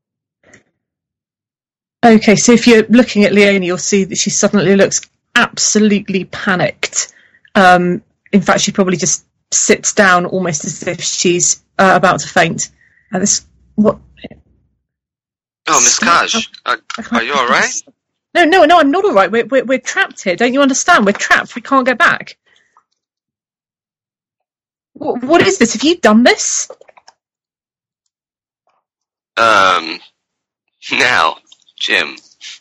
S3: Okay, so if you're looking at Leonie, you'll see that she suddenly looks absolutely panicked. In fact, she probably just sits down almost as if she's about to faint. What?
S6: Oh, Miss Kaj, are you all right?
S3: No, I'm not all right. We're trapped here. Don't you understand? We're trapped. We can't get back. What is this? Have you done this?
S6: Now, Jim.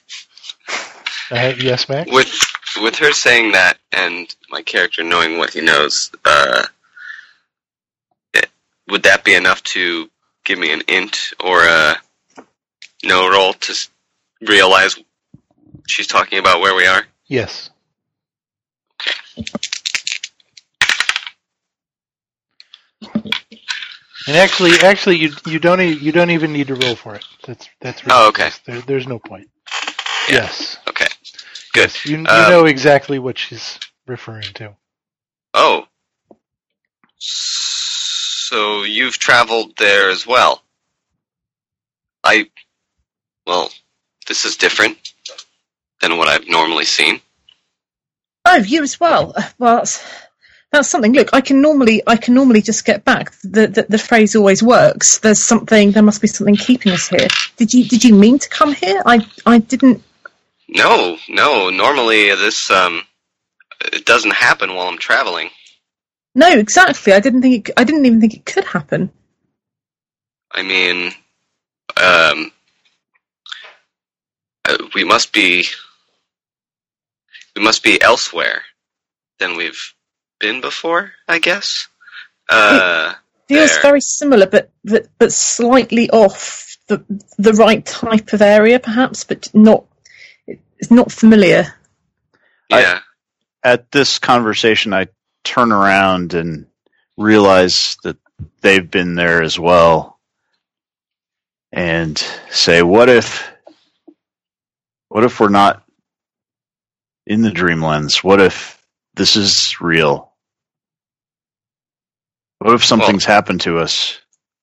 S1: Yes, Max?
S6: With her saying that and my character knowing what he knows, would that be enough to give me an int or a no roll to realize she's talking about where we are?
S1: Yes. And actually, you don't even need to roll for it. That's
S6: oh, okay.
S1: There's no point.
S6: Yeah.
S1: Yes.
S6: Okay. Good.
S1: Yes, you know exactly what she's referring to.
S6: Oh. So you've traveled there as well. This is different than what I've normally seen.
S3: Oh, you as well. Well, that's something. Look, I can normally just get back. The phrase always works. There must be something keeping us here. Did you mean to come here? I didn't.
S6: No. Normally this it doesn't happen while I'm traveling.
S3: No, exactly. I didn't even think it could happen.
S6: I mean, we must be elsewhere than we've been before, I guess.
S3: It feels very similar, but slightly off the right type of area, perhaps, but not. It's not familiar.
S6: Yeah.
S5: At this conversation, I turn around and realize that they've been there as well, and say, "What if we're not in the Dreamlands? What if this is real? What if something's happened to us?"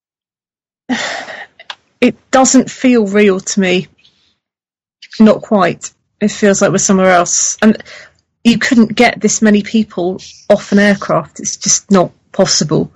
S3: It doesn't feel real to me. Not quite. It feels like we're somewhere else. And you couldn't get this many people off an aircraft. It's just not possible.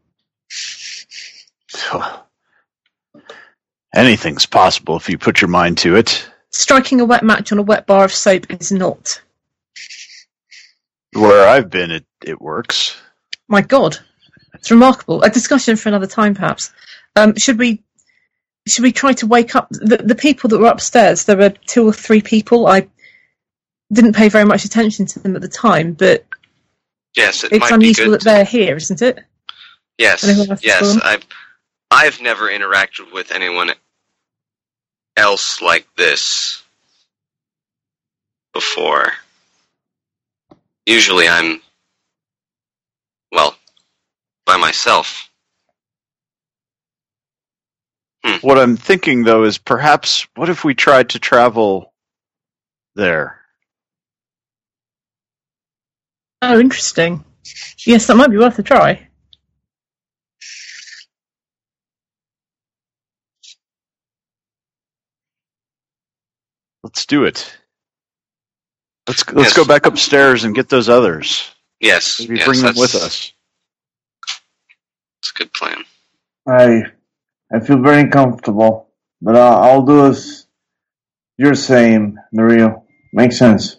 S5: Anything's possible if you put your mind to it.
S3: Striking a wet match on a wet bar of soap is not.
S5: Where I've been, it works.
S3: My God, it's remarkable. A discussion for another time, perhaps. Should we try to wake up the people that were upstairs? There were 2 or 3 people. I didn't pay very much attention to them at the time, but
S6: Yes, it
S3: it's
S6: might be
S3: unusual
S6: good.
S3: that they're here, isn't it?
S6: Yes,
S3: Anyone else
S6: yes.
S3: saw
S6: I've never interacted with anyone else like this before. Usually I'm, well, by myself.
S5: What I'm thinking, though, is perhaps what if we tried to travel there?
S3: Oh, interesting. Yes, that might be worth a try.
S5: Let's do it. Let's
S6: Yes.
S5: go back upstairs and get those others.
S6: Yes,
S5: Maybe
S6: yes,
S5: bring them
S6: that's
S5: with us.
S6: That's a good plan.
S2: I feel very comfortable, but I'll do as you're saying, Mario. Makes sense.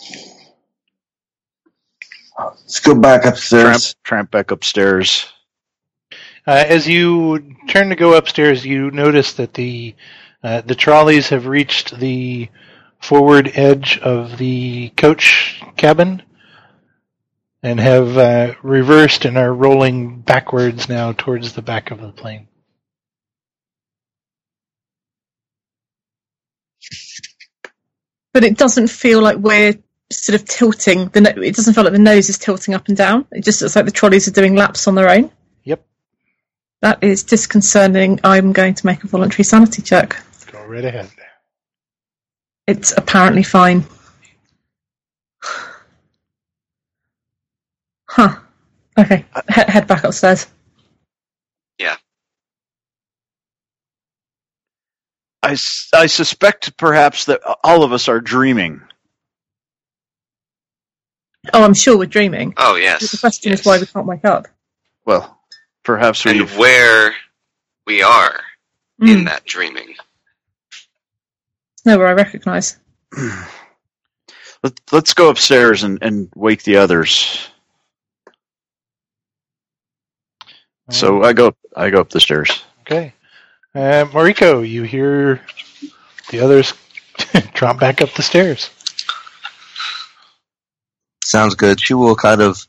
S2: Let's go back upstairs.
S5: Tramp back upstairs.
S1: As you turn to go upstairs, you notice that the trolleys have reached the forward edge of the coach cabin and have reversed and are rolling backwards now towards the back of the plane.
S3: But it doesn't feel like we're sort of tilting. It doesn't feel like the nose is tilting up and down. It just looks like the trolleys are doing laps on their own.
S1: Yep.
S3: That is disconcerting. I'm going to make a voluntary sanity check.
S1: Go right ahead.
S3: It's apparently fine. Huh. Okay. Head back upstairs.
S6: Yeah.
S5: I suspect perhaps that all of us are dreaming.
S3: Oh, I'm sure we're dreaming.
S6: Oh, yes.
S3: The question
S6: yes.
S3: is why we can't wake up.
S5: Well, perhaps
S6: And
S5: we've...
S6: where we are in that dreaming.
S3: It's nowhere I recognise.
S5: Let's go upstairs and wake the others. So I go up the stairs.
S1: Okay. Mariko, you hear the others tromp back up the stairs.
S4: Sounds good. She will kind of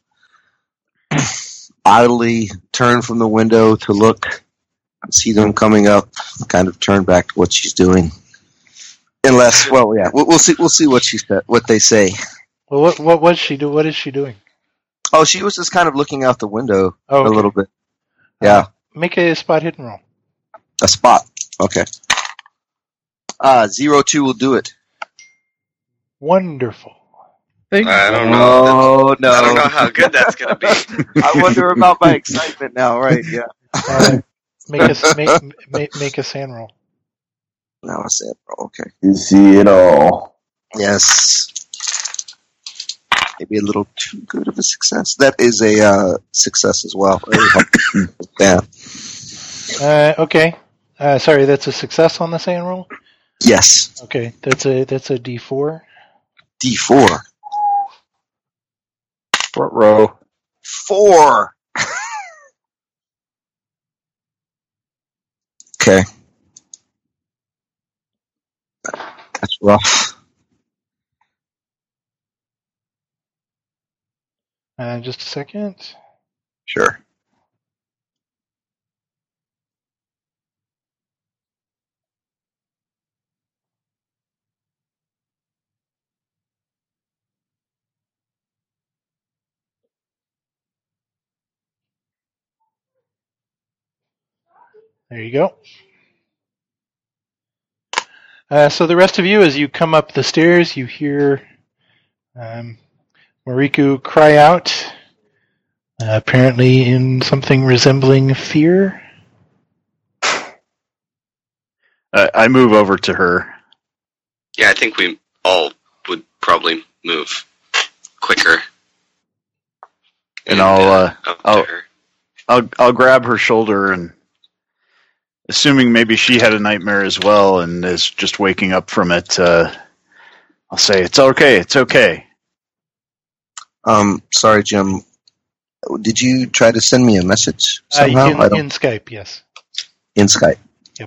S4: idly turn from the window to look, see them coming up, kind of turn back to what she's doing. Unless, well, yeah, we'll see. We'll see what she said, what they say.
S1: Well, what was she do? What is she doing?
S4: Oh, she was just kind of looking out the window
S1: okay.
S4: a little bit. Yeah.
S1: Make a spot hidden roll.
S4: A spot. Okay. 02 will do it.
S1: Wonderful.
S6: I don't know.
S4: Oh, no.
S6: I don't know how good that's going to be.
S4: I wonder about my excitement now, right? Yeah.
S1: Make a sand roll.
S4: Now I said, okay.
S2: You see it all.
S4: Yes. Maybe a little too good of a success. That is a success as well. Yeah.
S1: Okay. Sorry, that's a success on the sand roll?
S4: Yes.
S1: Okay, that's a D4.
S4: D4.
S5: Front row.
S4: 4. Okay. That's rough.
S1: Just a second.
S4: Sure.
S1: There you go. So the rest of you, as you come up the stairs, you hear Mariko cry out, apparently in something resembling fear.
S5: I move over to her.
S6: Yeah, I think we all would probably move quicker.
S5: And
S6: up to her.
S5: I'll grab her shoulder and, assuming maybe she had a nightmare as well and is just waking up from it, I'll say, it's okay, it's okay.
S4: Sorry, Jim. Did you try to send me a message somehow?
S1: In Skype, yes.
S4: In Skype?
S1: Yep.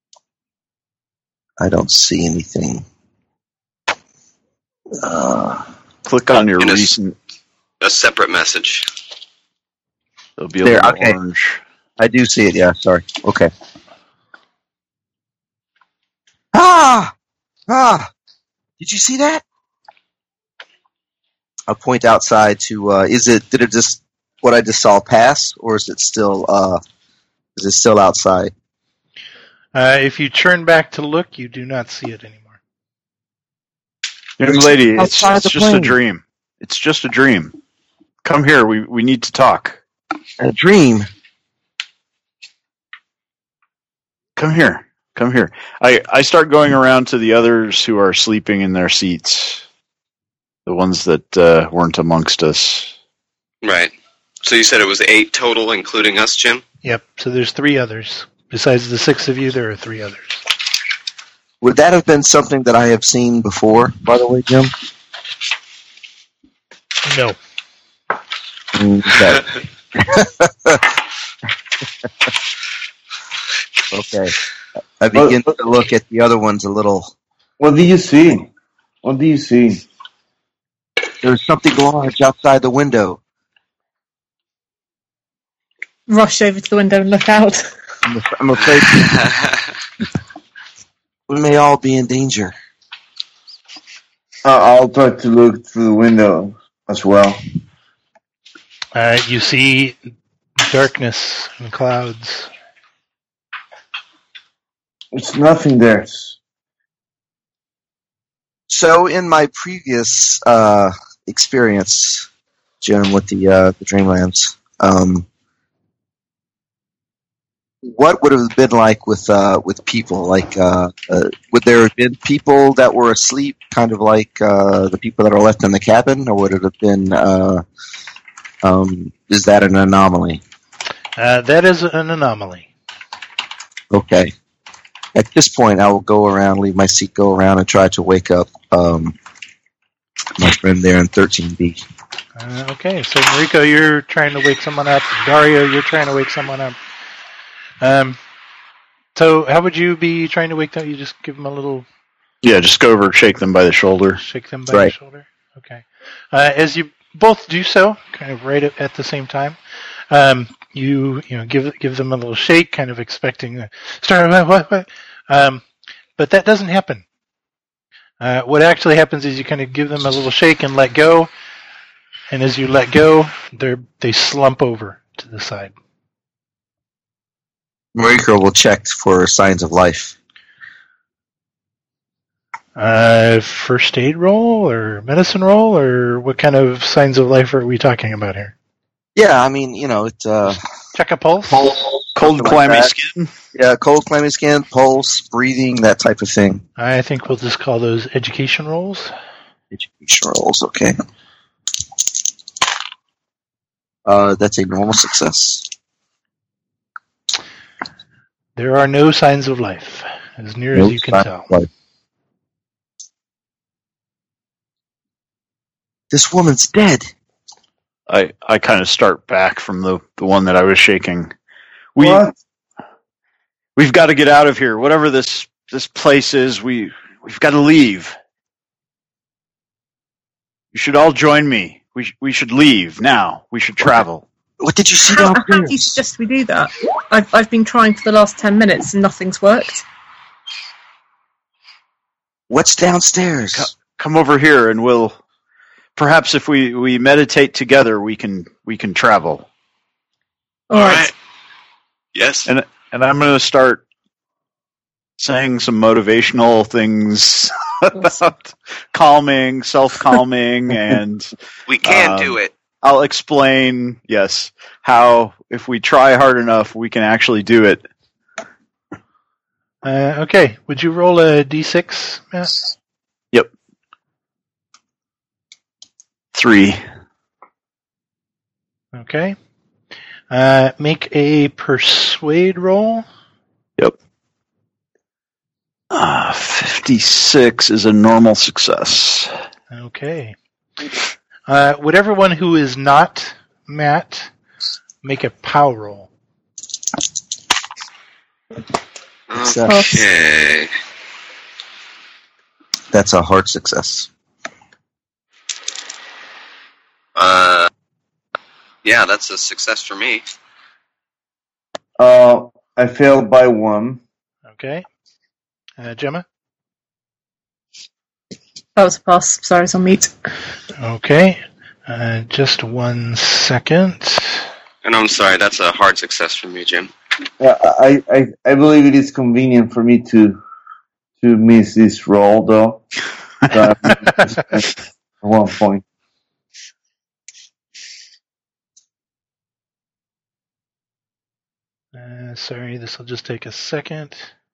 S4: I don't see anything.
S5: Click on your recent...
S6: A separate message.
S5: It'll be a little
S4: okay.
S5: orange.
S4: I do see it, yeah, sorry. Okay. Ah! Did you see that? I'll point outside to, did it just, what I just saw pass, or is it still outside?
S1: If you turn back to look, you do not see it anymore.
S5: Young lady, it's just a dream. It's just a dream. Come here, we need to talk.
S4: A dream?
S5: Come here. I start going around to the others who are sleeping in their seats. The ones that weren't amongst us.
S6: Right. So you said it was 8 total, including us, Jim?
S1: Yep, so there's 3 others. Besides the 6 of you, there are 3 others.
S4: Would that have been something that I have seen before, by the way, Jim?
S1: No.
S4: Okay. Okay. I begin to look at the other ones a little.
S2: What do you see?
S4: There's something large outside the window.
S3: Rush over to the window and look out.
S4: I'm afraid we may all be in danger.
S2: I'll try to look through the window as well.
S1: You see darkness and clouds.
S2: It's nothing there.
S4: So, in my previous experience, Jim, with the Dreamlands, what would it have been like with people? Like, would there have been people that were asleep, kind of like the people that are left in the cabin, or would it have been? Is that an anomaly?
S1: That is an anomaly.
S4: Okay. At this point, I will go around, leave my seat, go around, and try to wake up my friend there in 13B.
S1: Okay, so Mariko, you're trying to wake someone up. Dario, you're trying to wake someone up. So how would you be trying to wake them? You just give them a little...
S5: Yeah, just go over, shake them by the shoulder.
S1: Shake them by the shoulder? Okay. As you both do so, kind of right at the same time, you give them a little shake, kind of expecting what? But that doesn't happen. What actually happens is you kind of give them a little shake and let go, and as you let go, they slump over to the side.
S4: Mariko will check for signs of life.
S1: First aid roll or medicine roll, or what kind of signs of life are we talking about here?
S4: Yeah, I mean, it's
S1: check a pulse,
S5: cold, clammy skin.
S4: Yeah, cold, clammy skin, pulse, breathing, that type of thing.
S1: I think we'll just call those education rolls.
S4: Education rolls, okay. That's a normal success.
S1: There are no signs of life, as near as you can tell.
S4: This woman's dead.
S5: I kind of start back from the one that I was shaking. We've got to get out of here. Whatever this place is, we've got to leave. You should all join me. We should leave now. We should travel.
S4: What did you see
S3: How do you suggest we do that? I've been trying for the last 10 minutes and nothing's worked.
S4: What's downstairs?
S5: Come over here and we'll... Perhaps if we meditate together, we can travel.
S3: All right.
S6: Yes.
S5: And I'm going to start saying some motivational things about calming, self-calming, and
S6: we can do it.
S5: I'll explain, yes, how if we try hard enough, we can actually do it.
S1: Okay. Would you roll a d6, Matt?
S5: Yep. 3.
S1: Okay. Make a persuade roll.
S5: Yep. 56 is a normal success.
S1: Okay. Would everyone who is not Matt make a POW roll?
S6: Okay.
S4: That's a hard success.
S6: Yeah, that's a success for me.
S2: I failed by 1.
S1: Okay. Gemma?
S3: That was a pass. Sorry, it's on mute.
S1: Okay. Just 1 second.
S6: And I'm sorry, that's a hard success for me, Jim.
S2: Yeah, I believe it is convenient for me to miss this roll, though. So I'm 1 point.
S1: Sorry, this will just take a second.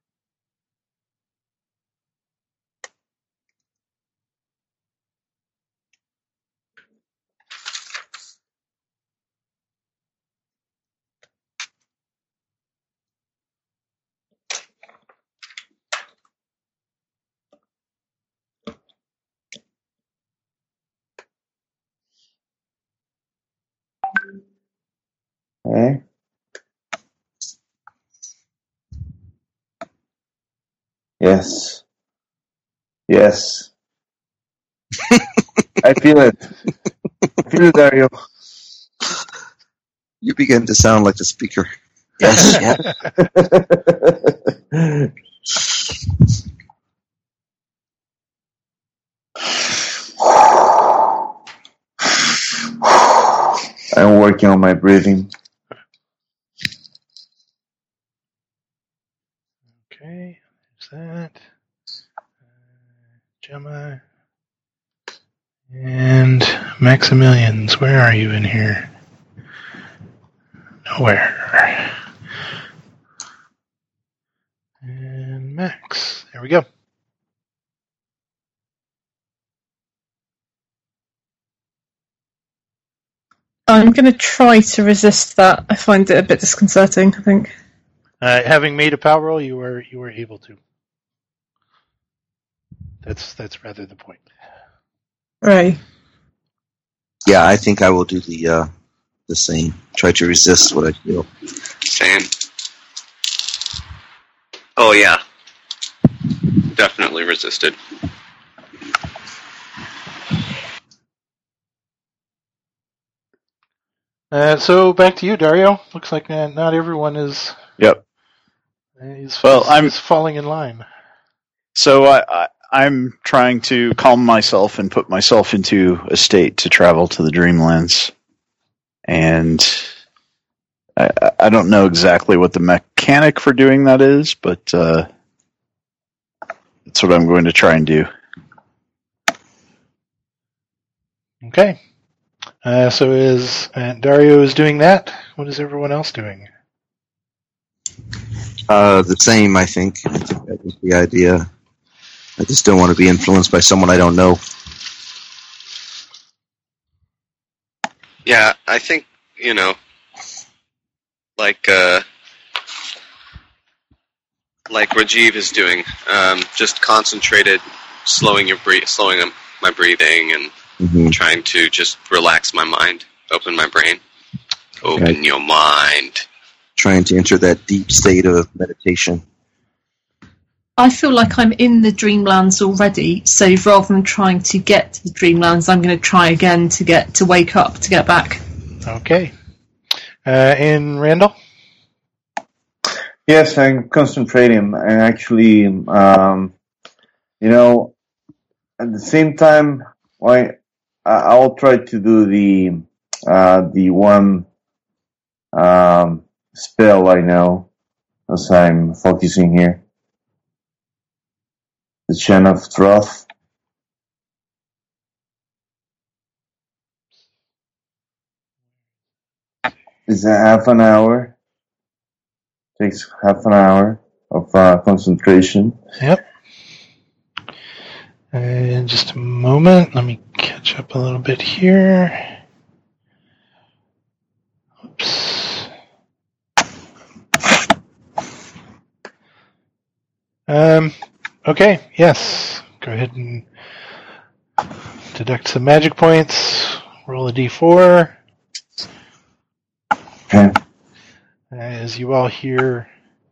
S2: Okay. Yes. Yes. I feel it. I feel it, Dario.
S4: You begin to sound like the speaker. Yes, yeah.
S2: I'm working on my breathing.
S1: Okay, there's that. Gemma. And Maximilians, where are you in here? Nowhere. And Max. There we go.
S3: I'm going to try to resist that. I find it a bit disconcerting, I think.
S1: Having made a POW roll, you were able to. That's rather the point.
S3: Right.
S4: Yeah, I think I will do the same. Try to resist what I feel.
S6: Same. Oh, yeah. Definitely resisted.
S1: So back to you, Dario. Looks like not everyone is.
S5: Yep.
S1: Is falling in line.
S5: So I'm trying to calm myself and put myself into a state to travel to the Dreamlands. And I don't know exactly what the mechanic for doing that is, but that's what I'm going to try and do.
S1: Okay. So as Dario is doing that, what is everyone else doing?
S4: The same, I think. I think that was the idea. I just don't want to be influenced by someone I don't know.
S6: Yeah, I think, like Rajiv is doing, just concentrated, slowing my breathing and trying to just relax my mind, open my brain, open your mind.
S4: Trying to enter that deep state of meditation.
S3: I feel like I'm in the Dreamlands already, so rather than trying to get to the Dreamlands, I'm going to try again to wake up, to get back.
S1: Okay. And Randall?
S2: Yes, I'm concentrating. And actually, at the same time, I'll try to do the one spell I know as I'm focusing here. The Chain of Troth. It's a half an hour. Takes half an hour of concentration.
S1: Yep. And just a moment. Let me catch up a little bit here. Oops. Okay, yes. Go ahead and deduct some magic points. roll a d4.
S2: Okay.
S1: As you all hear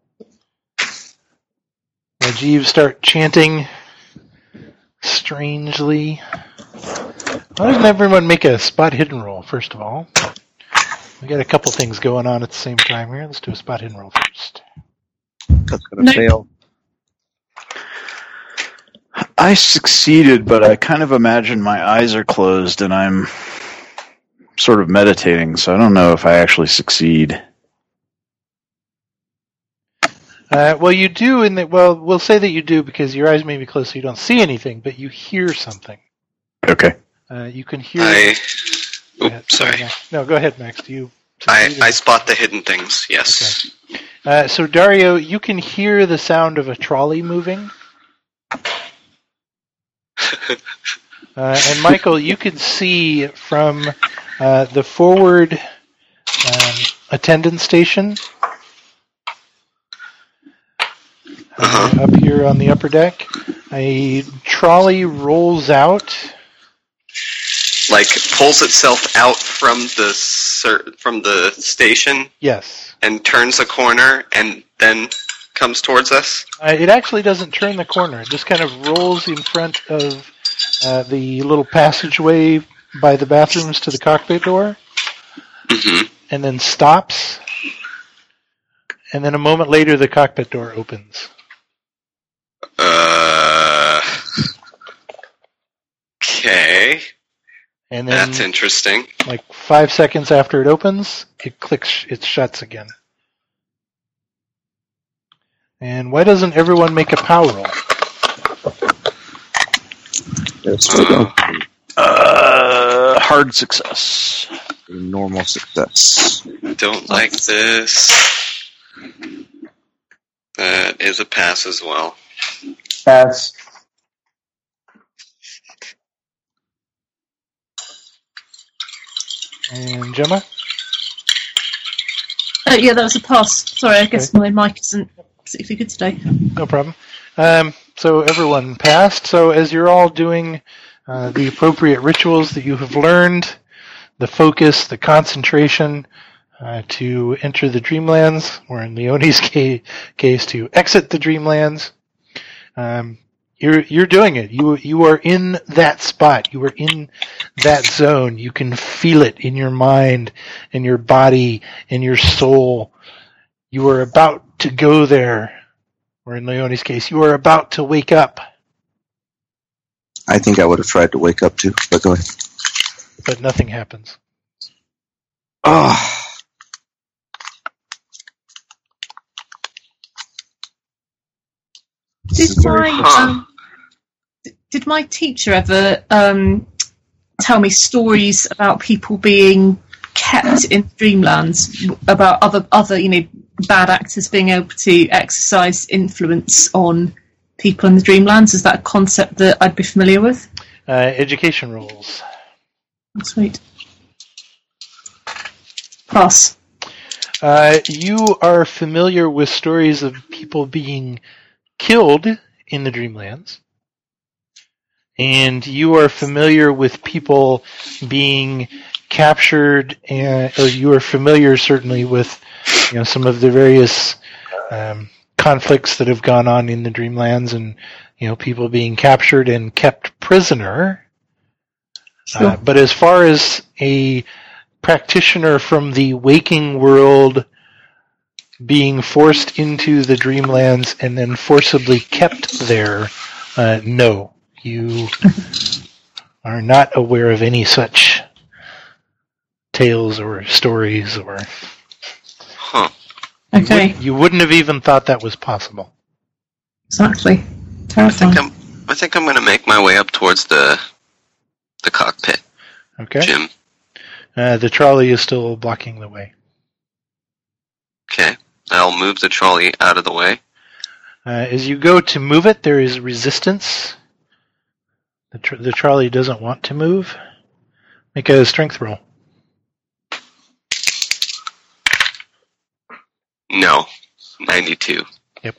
S1: Rajiv start chanting strangely. Why doesn't everyone make a spot hidden roll, first of all? We got a couple things going on at the same time here. Let's do a spot hidden roll first.
S4: That's going to fail.
S5: I succeeded, but I kind of imagine my eyes are closed and I'm sort of meditating, so I don't know if I actually succeed.
S1: Well, you do, we'll say that you do because your eyes may be closed so you don't see anything, but you hear something.
S5: Okay.
S1: You can hear...
S6: Sorry.
S1: No, go ahead, Max. Do you...
S6: I spot the hidden things, yes.
S1: Okay. So, Dario, you can hear the sound of a trolley moving. And Michael, you can see from the forward attendance station up here on the upper deck, a trolley rolls out.
S6: Like pulls itself out from the station.
S1: Yes.
S6: And turns a corner and then comes towards us.
S1: It actually doesn't turn the corner. It just kind of rolls in front of the little passageway by the bathrooms to the cockpit door, and then stops. And then a moment later, the cockpit door opens.
S6: Okay.
S1: And then,
S6: that's interesting.
S1: Like 5 seconds after it opens, it clicks, it shuts again. And why doesn't everyone make a power roll?
S5: Hard success.
S4: Normal success.
S6: Don't like this. That is a pass as well.
S2: Pass.
S1: And Gemma?
S3: Yeah, that was a pass. Sorry, I guess my mic isn't particularly good today.
S1: No problem. So everyone passed. So as you're all doing the appropriate rituals that you have learned, the focus, the concentration to enter the Dreamlands, or in Leonie's case, to exit the Dreamlands, you're doing it. You are in that spot. You are in that zone. You can feel it in your mind, in your body, in your soul. You are about to go there. Or in Leonie's case, you are about to wake up.
S4: I think I would have tried to wake up too, but go ahead.
S1: But nothing happens.
S4: Oh.
S3: Did my teacher ever tell me stories about people being kept in Dreamlands, about other bad actors being able to exercise influence on people in the Dreamlands? Is that a concept that I'd be familiar with?
S1: Education rules.
S3: Sweet. Pass.
S1: You are familiar with stories of people being killed in the Dreamlands. And you are familiar with people being captured, or you are familiar certainly with some of the various conflicts that have gone on in the Dreamlands, and people being captured and kept prisoner. Sure. But as far as a practitioner from the waking world being forced into the Dreamlands and then forcibly kept there, no, you are not aware of any such tales or stories or.
S6: Huh.
S3: Okay.
S1: You wouldn't have even thought that was possible.
S3: Exactly. Terrifying.
S6: I think I'm going to make my way up towards the cockpit.
S1: Okay.
S6: Jim.
S1: The trolley is still blocking the way.
S6: Okay. I'll move the trolley out of the way.
S1: As you go to move it, there is resistance. The trolley doesn't want to move. Make a strength roll.
S6: No. 92.
S1: Yep.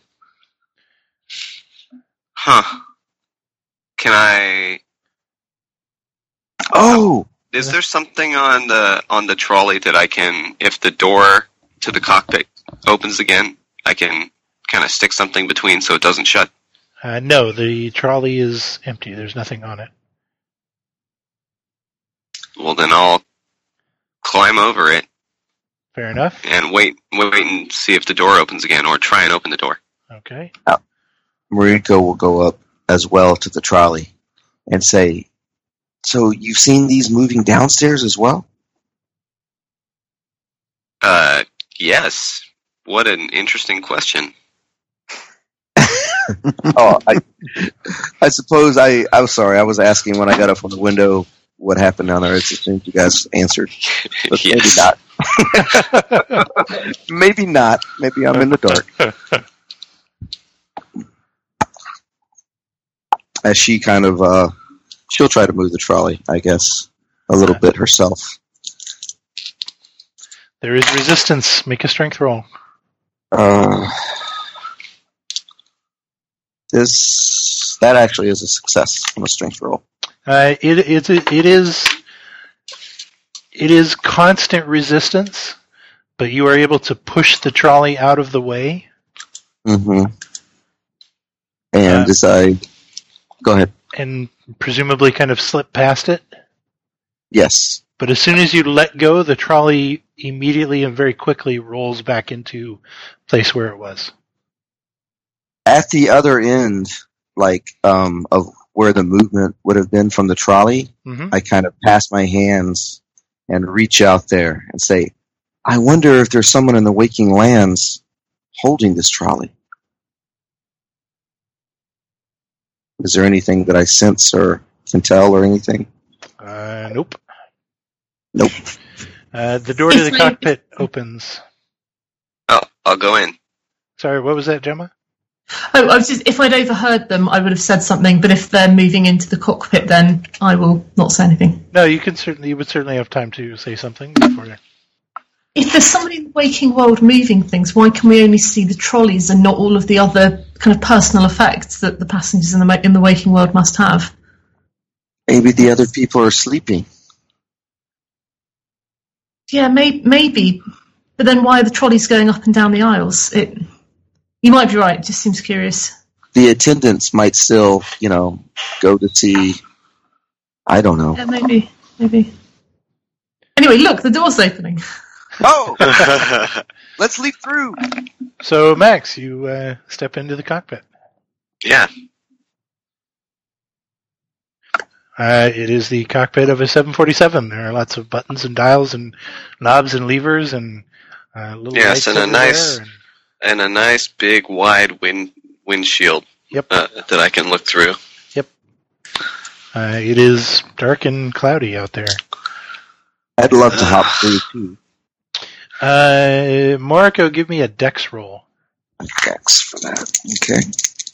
S6: Huh. Can I...
S4: Oh!
S6: Is there something on the trolley that I can, if the door to the cockpit opens again, I can kind of stick something between so it doesn't shut?
S1: No, the trolley is empty. There's nothing on it.
S6: Well, then I'll climb over it
S1: Fair enough.
S6: and wait and see if the door opens again, or try and open the door.
S1: Okay.
S4: Mariko will go up as well to the trolley and say, "So you've seen these moving downstairs as well?"
S6: Yes. What an interesting question.
S4: Oh, I suppose I was sorry. I was asking when I got up from the window what happened down there. It's assumed you guys answered, but
S6: Yes.
S4: maybe not. Maybe not. Maybe I'm in the dark. As she kind of, she'll try to move the trolley, I guess, a little bit herself.
S1: There is resistance. Make a strength roll.
S4: That actually is a success on a strength roll.
S1: It is constant resistance, but you are able to push the trolley out of the way.
S4: Mm-hmm. And as I go ahead,
S1: and presumably kind of slip past it.
S4: yes,
S1: But as soon as you let go, the trolley immediately and very quickly rolls back into place where it was.
S4: at the other end, like of where the movement would have been from the trolley,
S1: Mm-hmm.
S4: I kind of pass my hands and reach out there and say, "I wonder if there's someone in the waking lands holding this trolley. Is there anything that I sense or can tell or anything?"
S1: Nope.
S4: Nope.
S1: The door to the cockpit opens.
S6: Oh, I'll go in.
S1: Sorry, what was that, Gemma?
S3: Oh, I was just, if I'd overheard them, I would have said something. But if they're moving into the cockpit, then I will not say anything.
S1: No, you would certainly have time to say something before.
S3: If there's somebody in the waking world moving things, why can we only see the trolleys and not all of the other kind of personal effects that the passengers in the waking world must have?
S4: Maybe the other people are sleeping.
S3: Yeah, maybe. But then why are the trolleys going up and down the aisles? You might be right. It just seems curious.
S4: The attendants might still, go to see. I don't know.
S3: Yeah, maybe. Anyway, look, the door's opening.
S4: Oh, let's leap through.
S1: So, Max, you step into the cockpit.
S6: Yeah.
S1: It is the cockpit of a 747. There are lots of buttons and dials and knobs and levers and little lights
S6: and
S1: everywhere.
S6: and a nice big wide windshield.
S1: Yep.
S6: That I can look through.
S1: Yep. It is dark and cloudy out there.
S4: I'd love to hop through too.
S1: Mariko, give me a dex roll.
S4: Dex for that. Okay.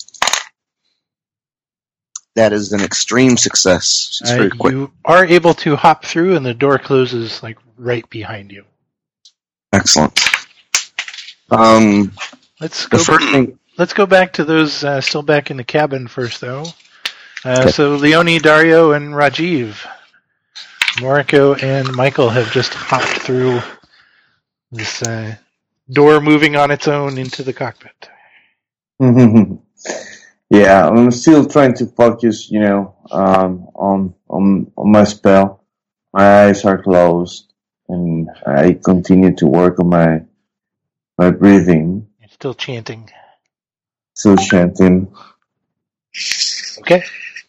S4: That is an extreme success. It's very quick.
S1: You are able to hop through, and the door closes right behind you.
S4: Excellent.
S1: Let's
S4: The
S1: go.
S4: first thing.
S1: Let's go back to those still back in the cabin first, though.
S4: Okay.
S1: So Leonie, Dario, and Rajiv, Mariko, and Michael have just hopped through this door, moving on its own into the cockpit.
S2: Yeah, I'm still trying to focus, on my spell. My eyes are closed, and I continue to work on my breathing.
S1: You're still chanting.
S2: Still chanting.
S1: Okay.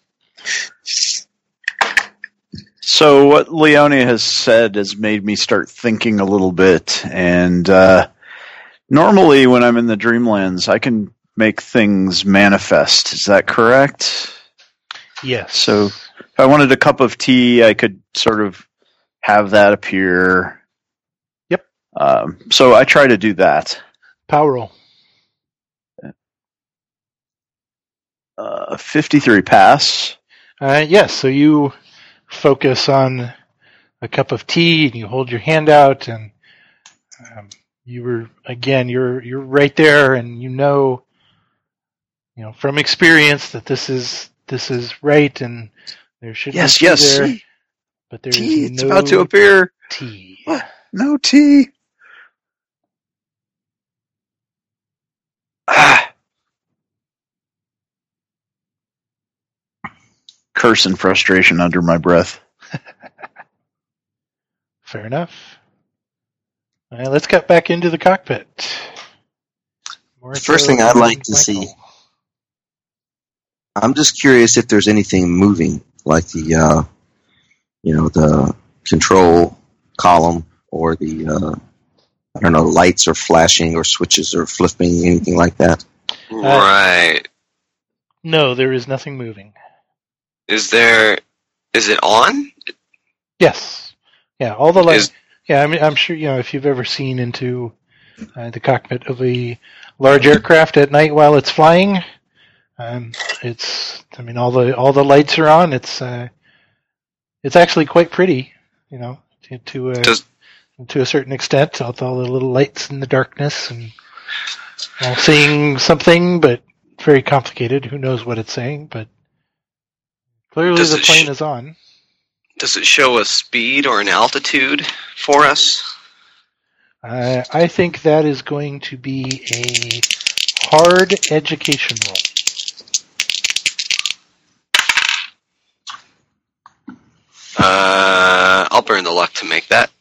S5: So what Leonie has said has made me start thinking a little bit, and normally when I'm in the Dreamlands, I can make things manifest. Is that correct?
S1: Yes.
S5: So if I wanted a cup of tea, I could sort of have that appear.
S1: Yep.
S5: So I try to do that.
S1: Power roll.
S5: 53 pass.
S1: Yes, so you focus on a cup of tea, and you hold your hand out, and you're right there, and you know from experience that this is right, and there should
S5: Yes,
S1: be
S5: yes.
S1: there. but there is
S5: T, it's
S1: no
S5: about to appear.
S1: T.
S5: What? No T. Curse and frustration under my breath.
S1: Fair enough. All right, let's get back into the cockpit.
S4: The first thing I'd like to see, I'm just curious if there's anything moving, like the, the control column or the, lights are flashing or switches are flipping, anything like that.
S6: Right.
S1: No, there is nothing moving.
S6: Is it on?
S1: Yes. Yeah, all the lights. Yeah, I mean, I'm sure, if you've ever seen into the cockpit of a large aircraft at night while it's flying, all the lights are on. It's actually quite pretty, to a certain extent, with all the little lights in the darkness and seeing something, but very complicated. Who knows what it's saying, but clearly the plane is on.
S6: Does it show a speed or an altitude for us?
S1: I think that is going to be a hard education roll.
S6: I'll burn the luck to make that.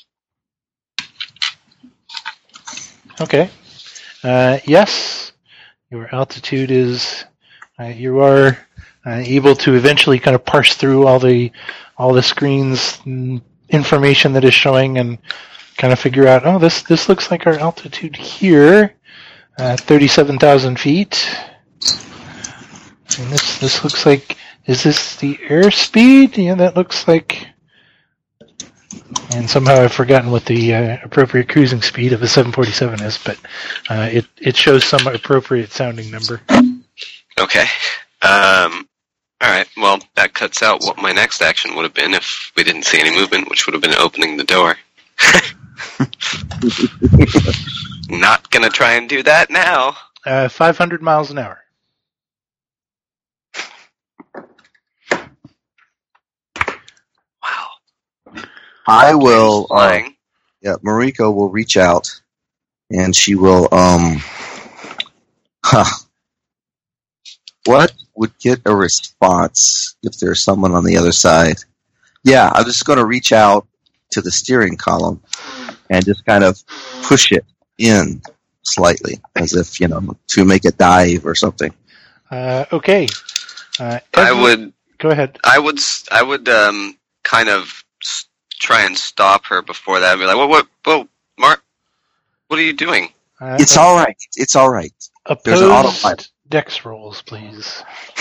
S1: Okay. Yes, your altitude is. You are able to eventually kind of parse through all the screens and information that is showing and kind of figure out, this looks like our altitude here, 37,000 feet. And this looks like, is this the airspeed? Yeah, that looks like. And somehow I've forgotten what the appropriate cruising speed of a 747 is, but it shows some appropriate sounding number.
S6: Okay. All right. Well, that cuts out what my next action would have been if we didn't see any movement, which would have been opening the door. Not gonna try and do that now.
S1: 500 miles an hour.
S6: Wow.
S4: I will. Mariko will reach out, and she will. What would get a response if there's someone on the other side? Yeah, I'm just going to reach out to the steering column and just kind of push it in slightly, as if, to make a dive or something.
S1: Okay.
S6: Go
S1: ahead.
S6: I would kind of try and stop her before that. I'd be like, whoa, Mark, what are you doing?
S4: It's all right. It's all right. There's an autopilot.
S1: Dex rolls, please.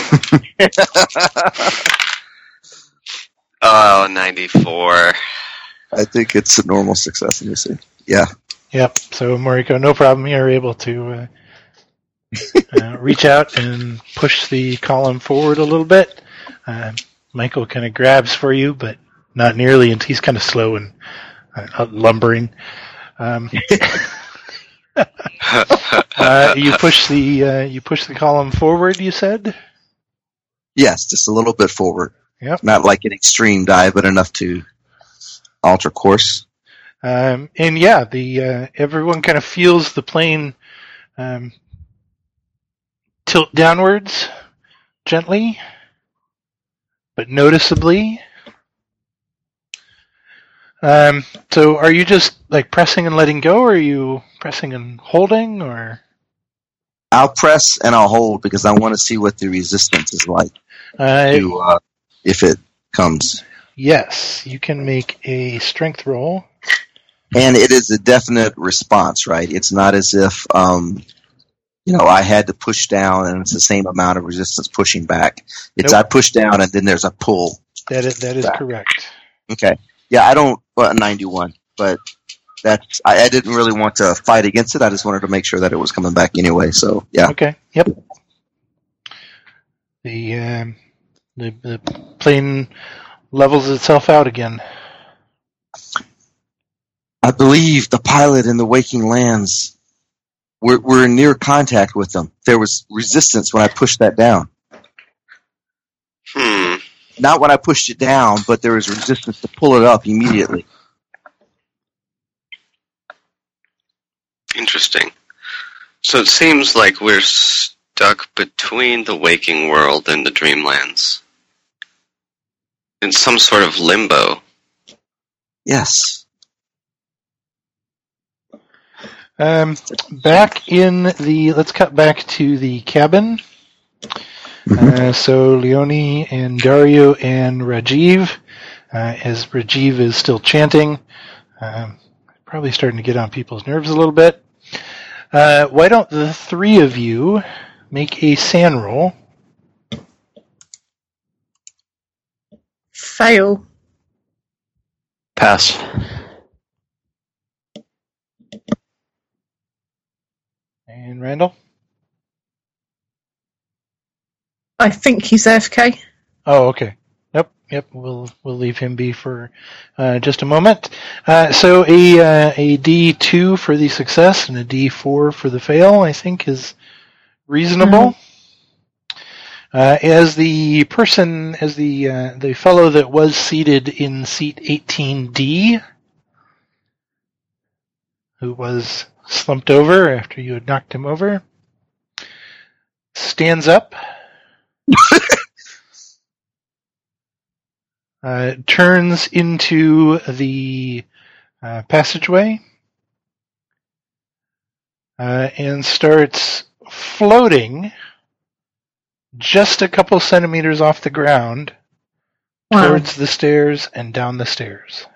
S6: 94.
S4: I think it's a normal success in this. Yeah.
S1: Yep. So, Mariko, no problem. You're able to reach out and push the column forward a little bit. Michael kind of grabs for you, but not nearly, and he's kind of slow and lumbering. You push the column forward, you said?
S4: Yes, just a little bit forward.
S1: Yep.
S4: Not like an extreme dive, but enough to alter course.
S1: And yeah, everyone kind of feels the plane tilt downwards gently, but noticeably. So are you just like pressing and letting go, or are you pressing and holding, or?
S4: I'll press and I'll hold because I want to see what the resistance is like if it comes.
S1: Yes, you can make a strength roll.
S4: And it is a definite response, right? It's not as if, I had to push down and it's the same amount of resistance pushing back. It's I push down and then there's a pull.
S1: That is correct.
S4: Okay. Yeah, I don't, 91, but I didn't really want to fight against it. I just wanted to make sure that it was coming back anyway. So yeah.
S1: Okay. Yep. The plane levels itself out again.
S4: I believe the pilot in the Waking Lands. We're in near contact with them. There was resistance when I pushed that down. Not when I pushed it down, but there was resistance to pull it up immediately.
S6: Interesting. So it seems like we're stuck between the waking world and the dreamlands. In some sort of limbo.
S4: Yes.
S1: Back in the... Let's cut back to the cabin. So Leone and Dario and Rajiv, as Rajiv is still chanting, probably starting to get on people's nerves a little bit. Why don't the three of you make a SAN roll?
S3: Fail.
S5: Pass.
S1: And Randall?
S3: I think he's AFK.
S1: Oh, okay. Yep. We'll leave him be for just a moment. So a D2 for the success and a D4 for the fail, I think, is reasonable. As the fellow that was seated in seat 18D, who was slumped over after you had knocked him over, stands up. Turns into the passageway and starts floating just a couple centimeters off the ground towards the stairs and down the stairs.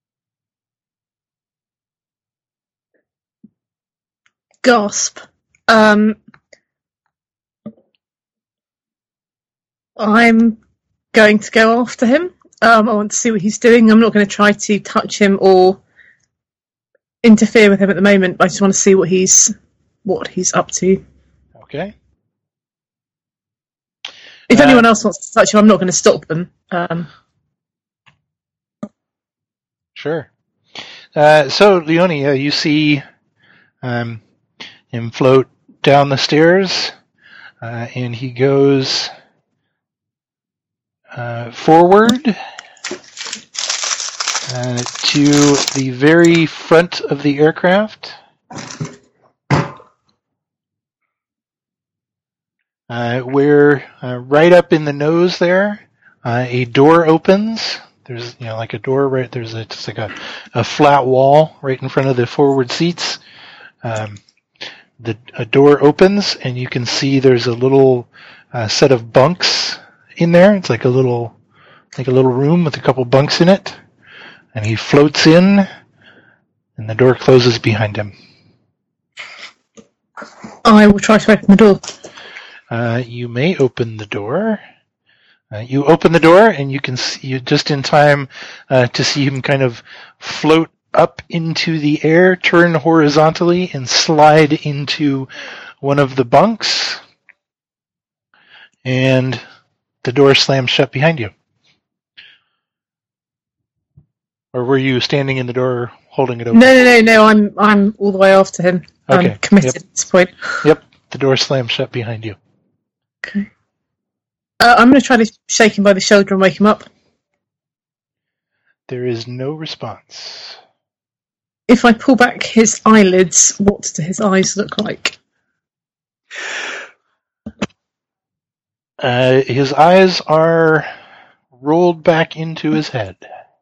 S3: Gasp. I'm going to go after him. I want to see what he's doing. I'm not going to try to touch him or interfere with him at the moment. I just want to see what he's up to.
S1: Okay.
S3: If anyone else wants to touch him, I'm not going to stop them.
S1: Sure. So, Leone, you see him float down the stairs, and he goes forward to the very front of the aircraft, where right up in the nose there, a door opens. There's like a door right there's just like a flat wall right in front of the forward seats. A door opens and you can see there's a little set of bunks in there. It's like a little room with a couple bunks in it, and he floats in, and the door closes behind him.
S3: I will try to open the door.
S1: You may open the door. You open the door, and you can see you just in time to see him kind of float up into the air, turn horizontally, and slide into one of the bunks. And the door slams shut behind you. Or were you standing in the door holding it open?
S3: No. I'm all the way after him.
S1: Okay.
S3: I'm committed at this point.
S1: Yep. The door slams shut behind you.
S3: Okay. I'm going to try to shake him by the shoulder and wake him up.
S1: There is no response.
S3: If I pull back his eyelids, what do his eyes look like?
S1: His eyes are rolled back into his head.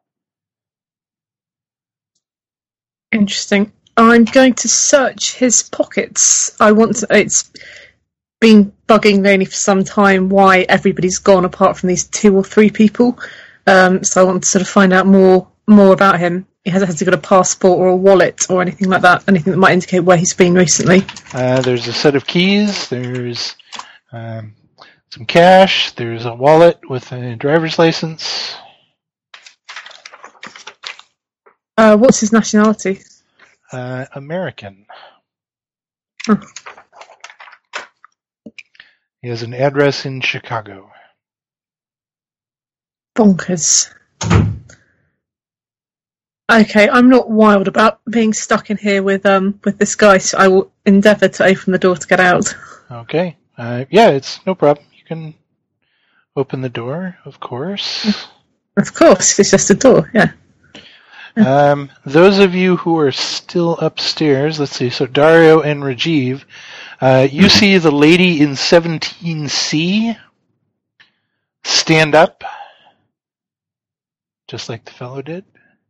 S3: Interesting. I'm going to search his pockets. It's been bugging Leone for some time why everybody's gone apart from these 2 or 3 people. So I want to sort of find out more about him. Has he got a passport or a wallet or anything like that? Anything that might indicate where he's been recently?
S1: There's a set of keys. There's some cash. There's a wallet with a driver's license.
S3: What's his nationality?
S1: American.
S3: Huh.
S1: He has an address in Chicago.
S3: Bonkers. Okay, I'm not wild about being stuck in here with this guy, so I will endeavour to open the door to get out.
S1: Okay. Yeah, it's no problem. You can open the door, of course.
S3: Of course, it's just a door, yeah.
S1: Those of you who are still upstairs, let's see, so Dario and Rajiv, you see the lady in 17C stand up, just like the fellow did.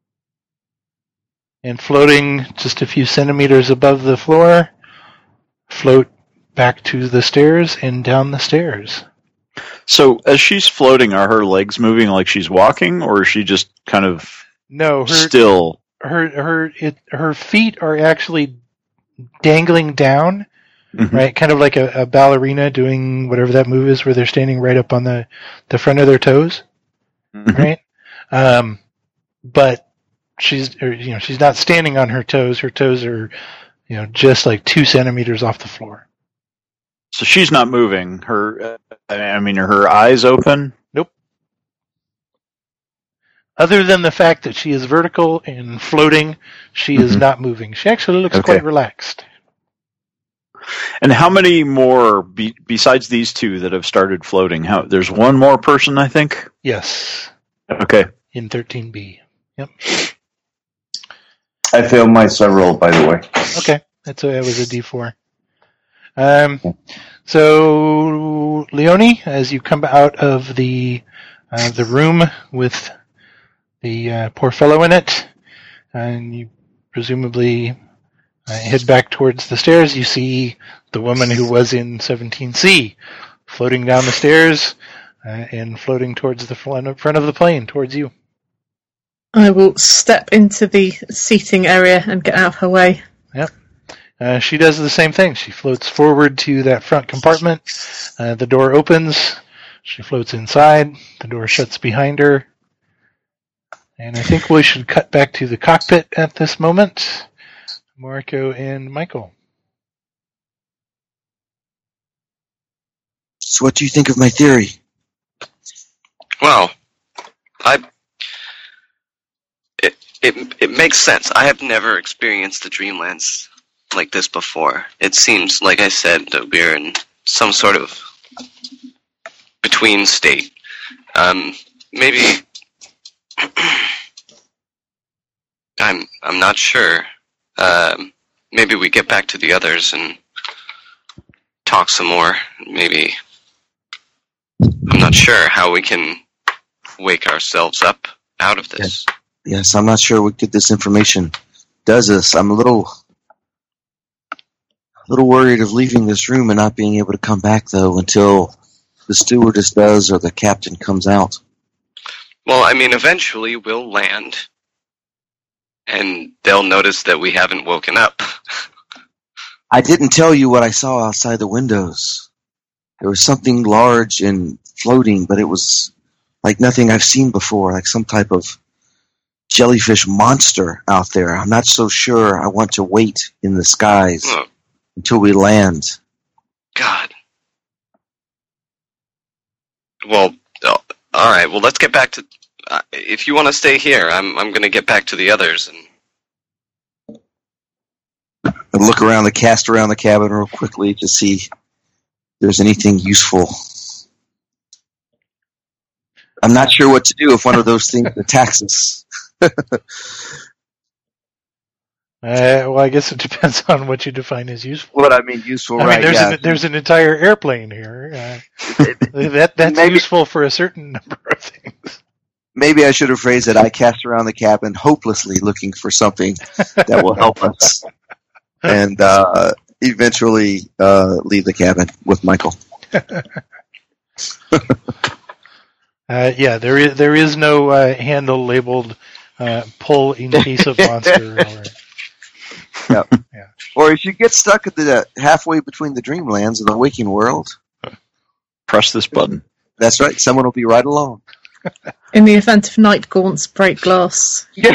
S1: And floating just a few centimeters above the floor, float back to the stairs and down the stairs.
S5: So as she's floating, are her legs moving like she's walking, or is she just kind of still?
S1: Her feet are actually dangling down, right? Kind of like a ballerina doing whatever that move is, where they're standing right up on the front of their toes, right? But she's not standing on her toes. Her toes are, just like 2 centimeters off the floor.
S5: So she's not moving. Are her eyes open?
S1: Nope. Other than the fact that she is vertical and floating, she is not moving. She actually looks quite relaxed.
S5: And how many more, besides these two that have started floating? There's one more person, I think?
S1: Yes.
S5: Okay.
S1: In 13B. Yep.
S2: I failed my roll, by the way.
S1: Okay. That was a D4. So, Leone, as you come out of the room with the poor fellow in it, and you presumably head back towards the stairs, you see the woman who was in 17C floating down the stairs and floating towards the front of the plane, towards you.
S3: I will step into the seating area and get out of her way.
S1: Yep. She does the same thing. She floats forward to that front compartment. The door opens. She floats inside. The door shuts behind her. And I think we should cut back to the cockpit at this moment. Mariko and Michael.
S4: So what do you think of my theory?
S6: Well, it makes sense. I have never experienced the Dreamlands like this before. It seems, like I said, that we're in some sort of between state. Maybe I'm not sure. Maybe we get back to the others and talk some more. Maybe I'm not sure how we can wake ourselves up out of this.
S4: Yes, I'm not sure what good this information does us. I'm a little worried of leaving this room and not being able to come back, though, until the stewardess does or the captain comes out.
S6: Well, I mean, eventually we'll land, and they'll notice that we haven't woken up.
S4: I didn't tell you what I saw outside the windows. There was something large and floating, but it was like nothing I've seen before, like some type of jellyfish monster out there. I'm not so sure I want to wait in the skies until we land.
S6: God. Well, all right. Well, let's get back to. If you want to stay here, I'm going to get back to the others and
S4: look around cast around the cabin real quickly to see if there's anything useful. I'm not sure what to do if one of those things attacks us.
S1: Well, I guess it depends on what you define as useful.
S4: What I mean useful,
S1: I mean, there's an entire airplane here. That's maybe useful for a certain number of things.
S4: Maybe I should have phrased it. I cast around the cabin hopelessly looking for something that will help us. And eventually leave the cabin with Michael.
S1: There is no handle labeled pull in case of monster.
S4: Yep. Yeah. Or if you get stuck at the halfway between the Dreamlands and the waking world,
S5: press this button.
S4: That's right. Someone will be right along.
S3: In the event of night gaunts, break glass.
S4: Yeah.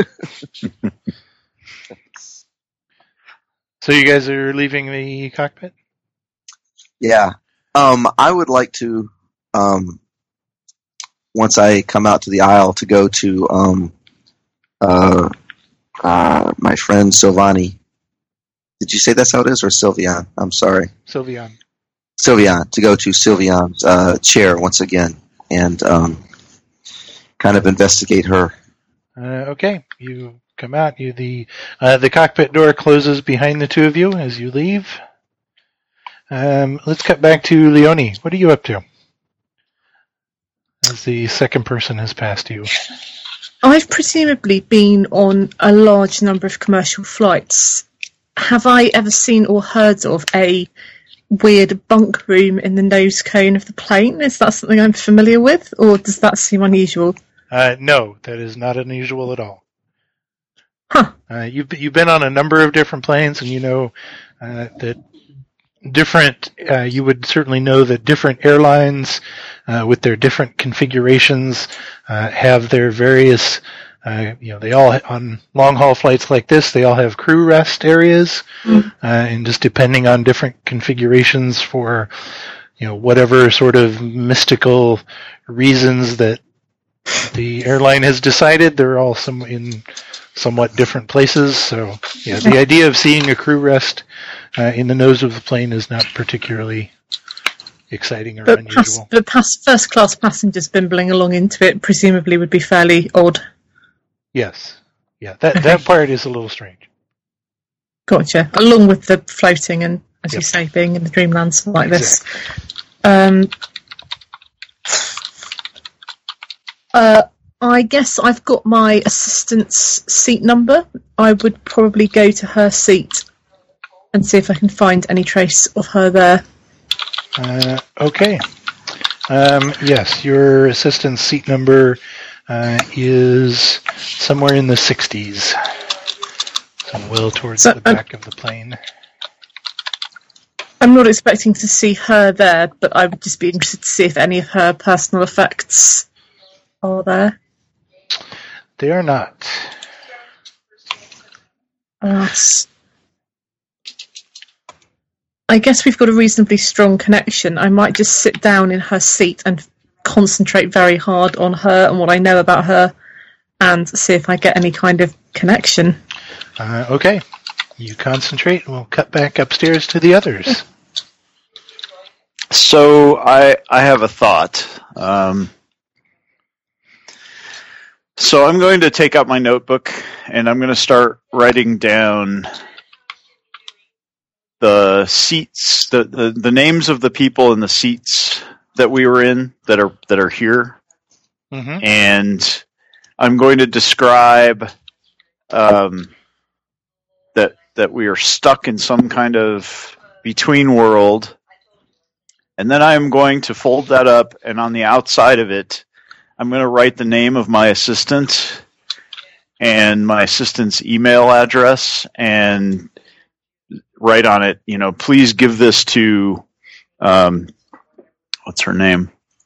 S1: So you guys are leaving the cockpit?
S4: Yeah. I would like to, once I come out to the aisle, to go to my friend Silvani. Did you say that's how it is, or Sylvian? I'm sorry.
S1: Sylvian.
S4: Sylvian, to go to Sylvian's chair once again and kind of investigate her.
S1: Okay, you come out. The cockpit door closes behind the two of you as you leave. Let's cut back to Leonie. What are you up to? As the second person has passed you.
S3: I've presumably been on a large number of commercial flights. Have I ever seen or heard of a weird bunk room in the nose cone of the plane? Is that something I'm familiar with, or does that seem unusual?
S1: No, that is not unusual at all.
S3: Huh.
S1: You've been on a number of different planes, and you know that different. You would certainly know that different airlines, with their different configurations, have their various. They all on long haul flights like this, they all have crew rest areas, and just depending on different configurations for, whatever sort of mystical reasons that the airline has decided, they're all in somewhat different places. So, yeah, the idea of seeing a crew rest in the nose of the plane is not particularly exciting or unusual.
S3: But first class passengers bimbling along into it presumably would be fairly odd.
S1: Yes. Yeah, that part is a little strange.
S3: Gotcha. Along with the floating and, as you say, being in the dreamlands like this. I guess I've got my assistant's seat number. I would probably go to her seat and see if I can find any trace of her there.
S1: Okay. Yes, your assistant's seat number is somewhere in the 60s. So well towards the back of the plane.
S3: I'm not expecting to see her there, but I would just be interested to see if any of her personal effects are there.
S1: They are not.
S3: I guess we've got a reasonably strong connection. I might just sit down in her seat and concentrate very hard on her and what I know about her and see if I get any kind of connection.
S1: Okay. You concentrate and we'll cut back upstairs to the others.
S5: So I have a thought. So I'm going to take out my notebook and I'm going to start writing down the seats, the names of the people in the seats that we were in that are here, and I'm going to describe that we are stuck in some kind of between world, and then I'm going to fold that up, and on the outside of it, I'm going to write the name of my assistant and my assistant's email address, and write on it, please give this to, what's her name?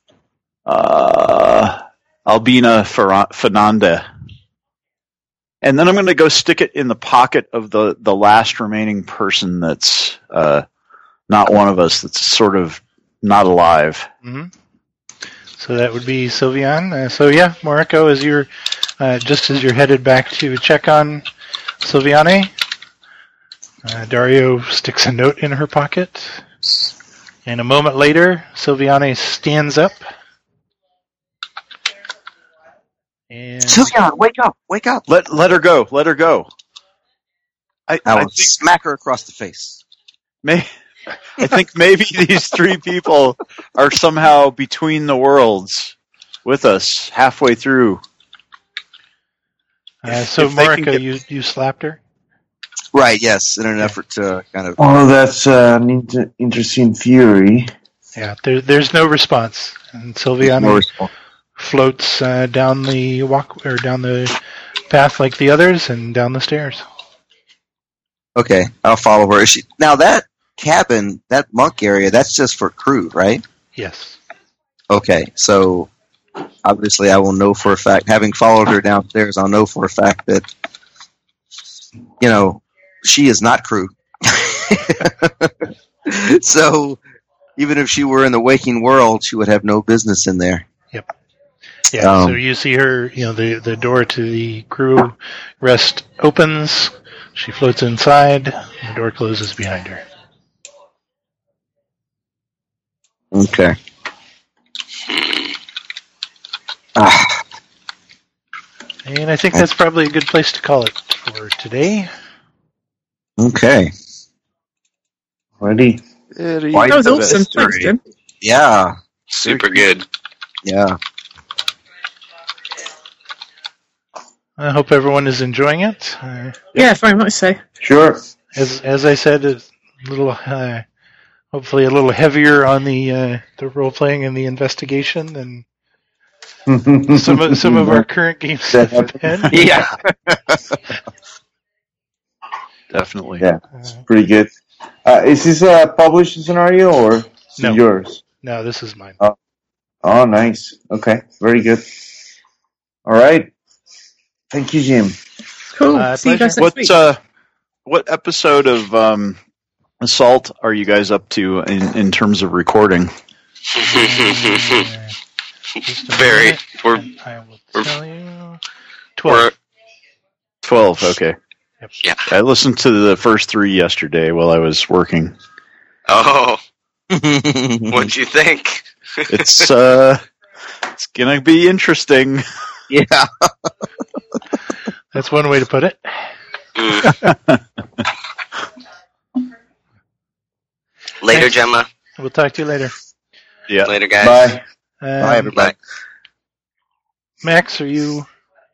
S5: Albina Fernanda. And then I'm going to go stick it in the pocket of the last remaining person that's not one of us, that's sort of not alive.
S1: Mm-hmm. So that would be Sylvian. Moriko, as you're just as you're headed back to check on Sylviane, Dario sticks a note in her pocket, and a moment later, Sylviane stands up. And
S4: Sylviane, wake up! Wake up!
S5: Let her go! Let her go! I
S4: will smack her across the face.
S5: I think maybe these three people are somehow between the worlds with us halfway through.
S1: So, Moriko, you slapped her?
S4: Right, yes, in an effort to kind of...
S2: Oh, that's an interesting theory.
S1: Yeah, there's no response. And Sylviane floats down the down the path like the others and down the stairs.
S4: Okay, I'll follow her. Now that cabin, that monk area, that's just for crew, right?
S1: Yes.
S4: Okay, so obviously I will know for a fact, having followed her downstairs, I'll know for a fact that, she is not crew. So even if she were in the waking world, she would have no business in there.
S1: Yep. Yeah, so you see her, the door to the crew rest opens, she floats inside, the door closes behind her.
S4: Okay.
S1: And I think that's probably a good place to call it for today.
S4: Okay.
S2: Ready?
S4: Quite
S3: That was
S4: a
S3: awesome.
S4: mystery.
S3: Thanks, Jim.
S4: Yeah.
S6: Super good.
S4: Yeah.
S1: I hope everyone is enjoying it.
S3: Yeah, very much so.
S2: Sure.
S1: As I said, it's a little, hopefully a little heavier on the role playing and the investigation than some of our current games have been.
S5: Yeah. Definitely.
S2: Yeah, pretty good. Is this a published scenario or is
S1: No.
S2: it yours?
S1: No, this is mine.
S2: Oh, nice. Okay, very good. All right. Thank you, Jim.
S3: Cool. See you guys next week.
S5: What episode of Assault are you guys up to in terms of recording?
S6: Very.
S1: I will tell you. 12.
S5: 12. Okay.
S1: Yep.
S6: Yeah.
S5: I listened to the first 3 yesterday while I was working.
S6: Oh. What'd you think?
S5: It's gonna be interesting.
S4: Yeah.
S1: That's one way to put it.
S6: Later,
S1: Thanks.
S6: Gemma.
S1: We'll talk to you later.
S5: Yeah.
S6: Later, guys.
S2: Bye.
S4: Bye, everybody.
S6: Bye.
S1: Max, are you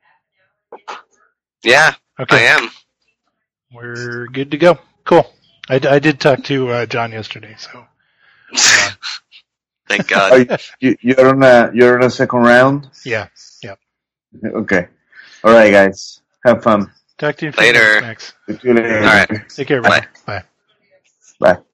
S6: Yeah,
S1: okay?
S6: I am.
S1: We're good to go. Cool. I did talk to John yesterday, so
S6: Thank God.
S2: You're on a second round?
S1: yeah.
S2: Okay. All right, guys. Have fun.
S1: Talk to you
S6: Later.
S1: Max.
S2: See you later.
S6: All right.
S1: Take care.
S6: Bye.
S1: Bye.
S2: Bye.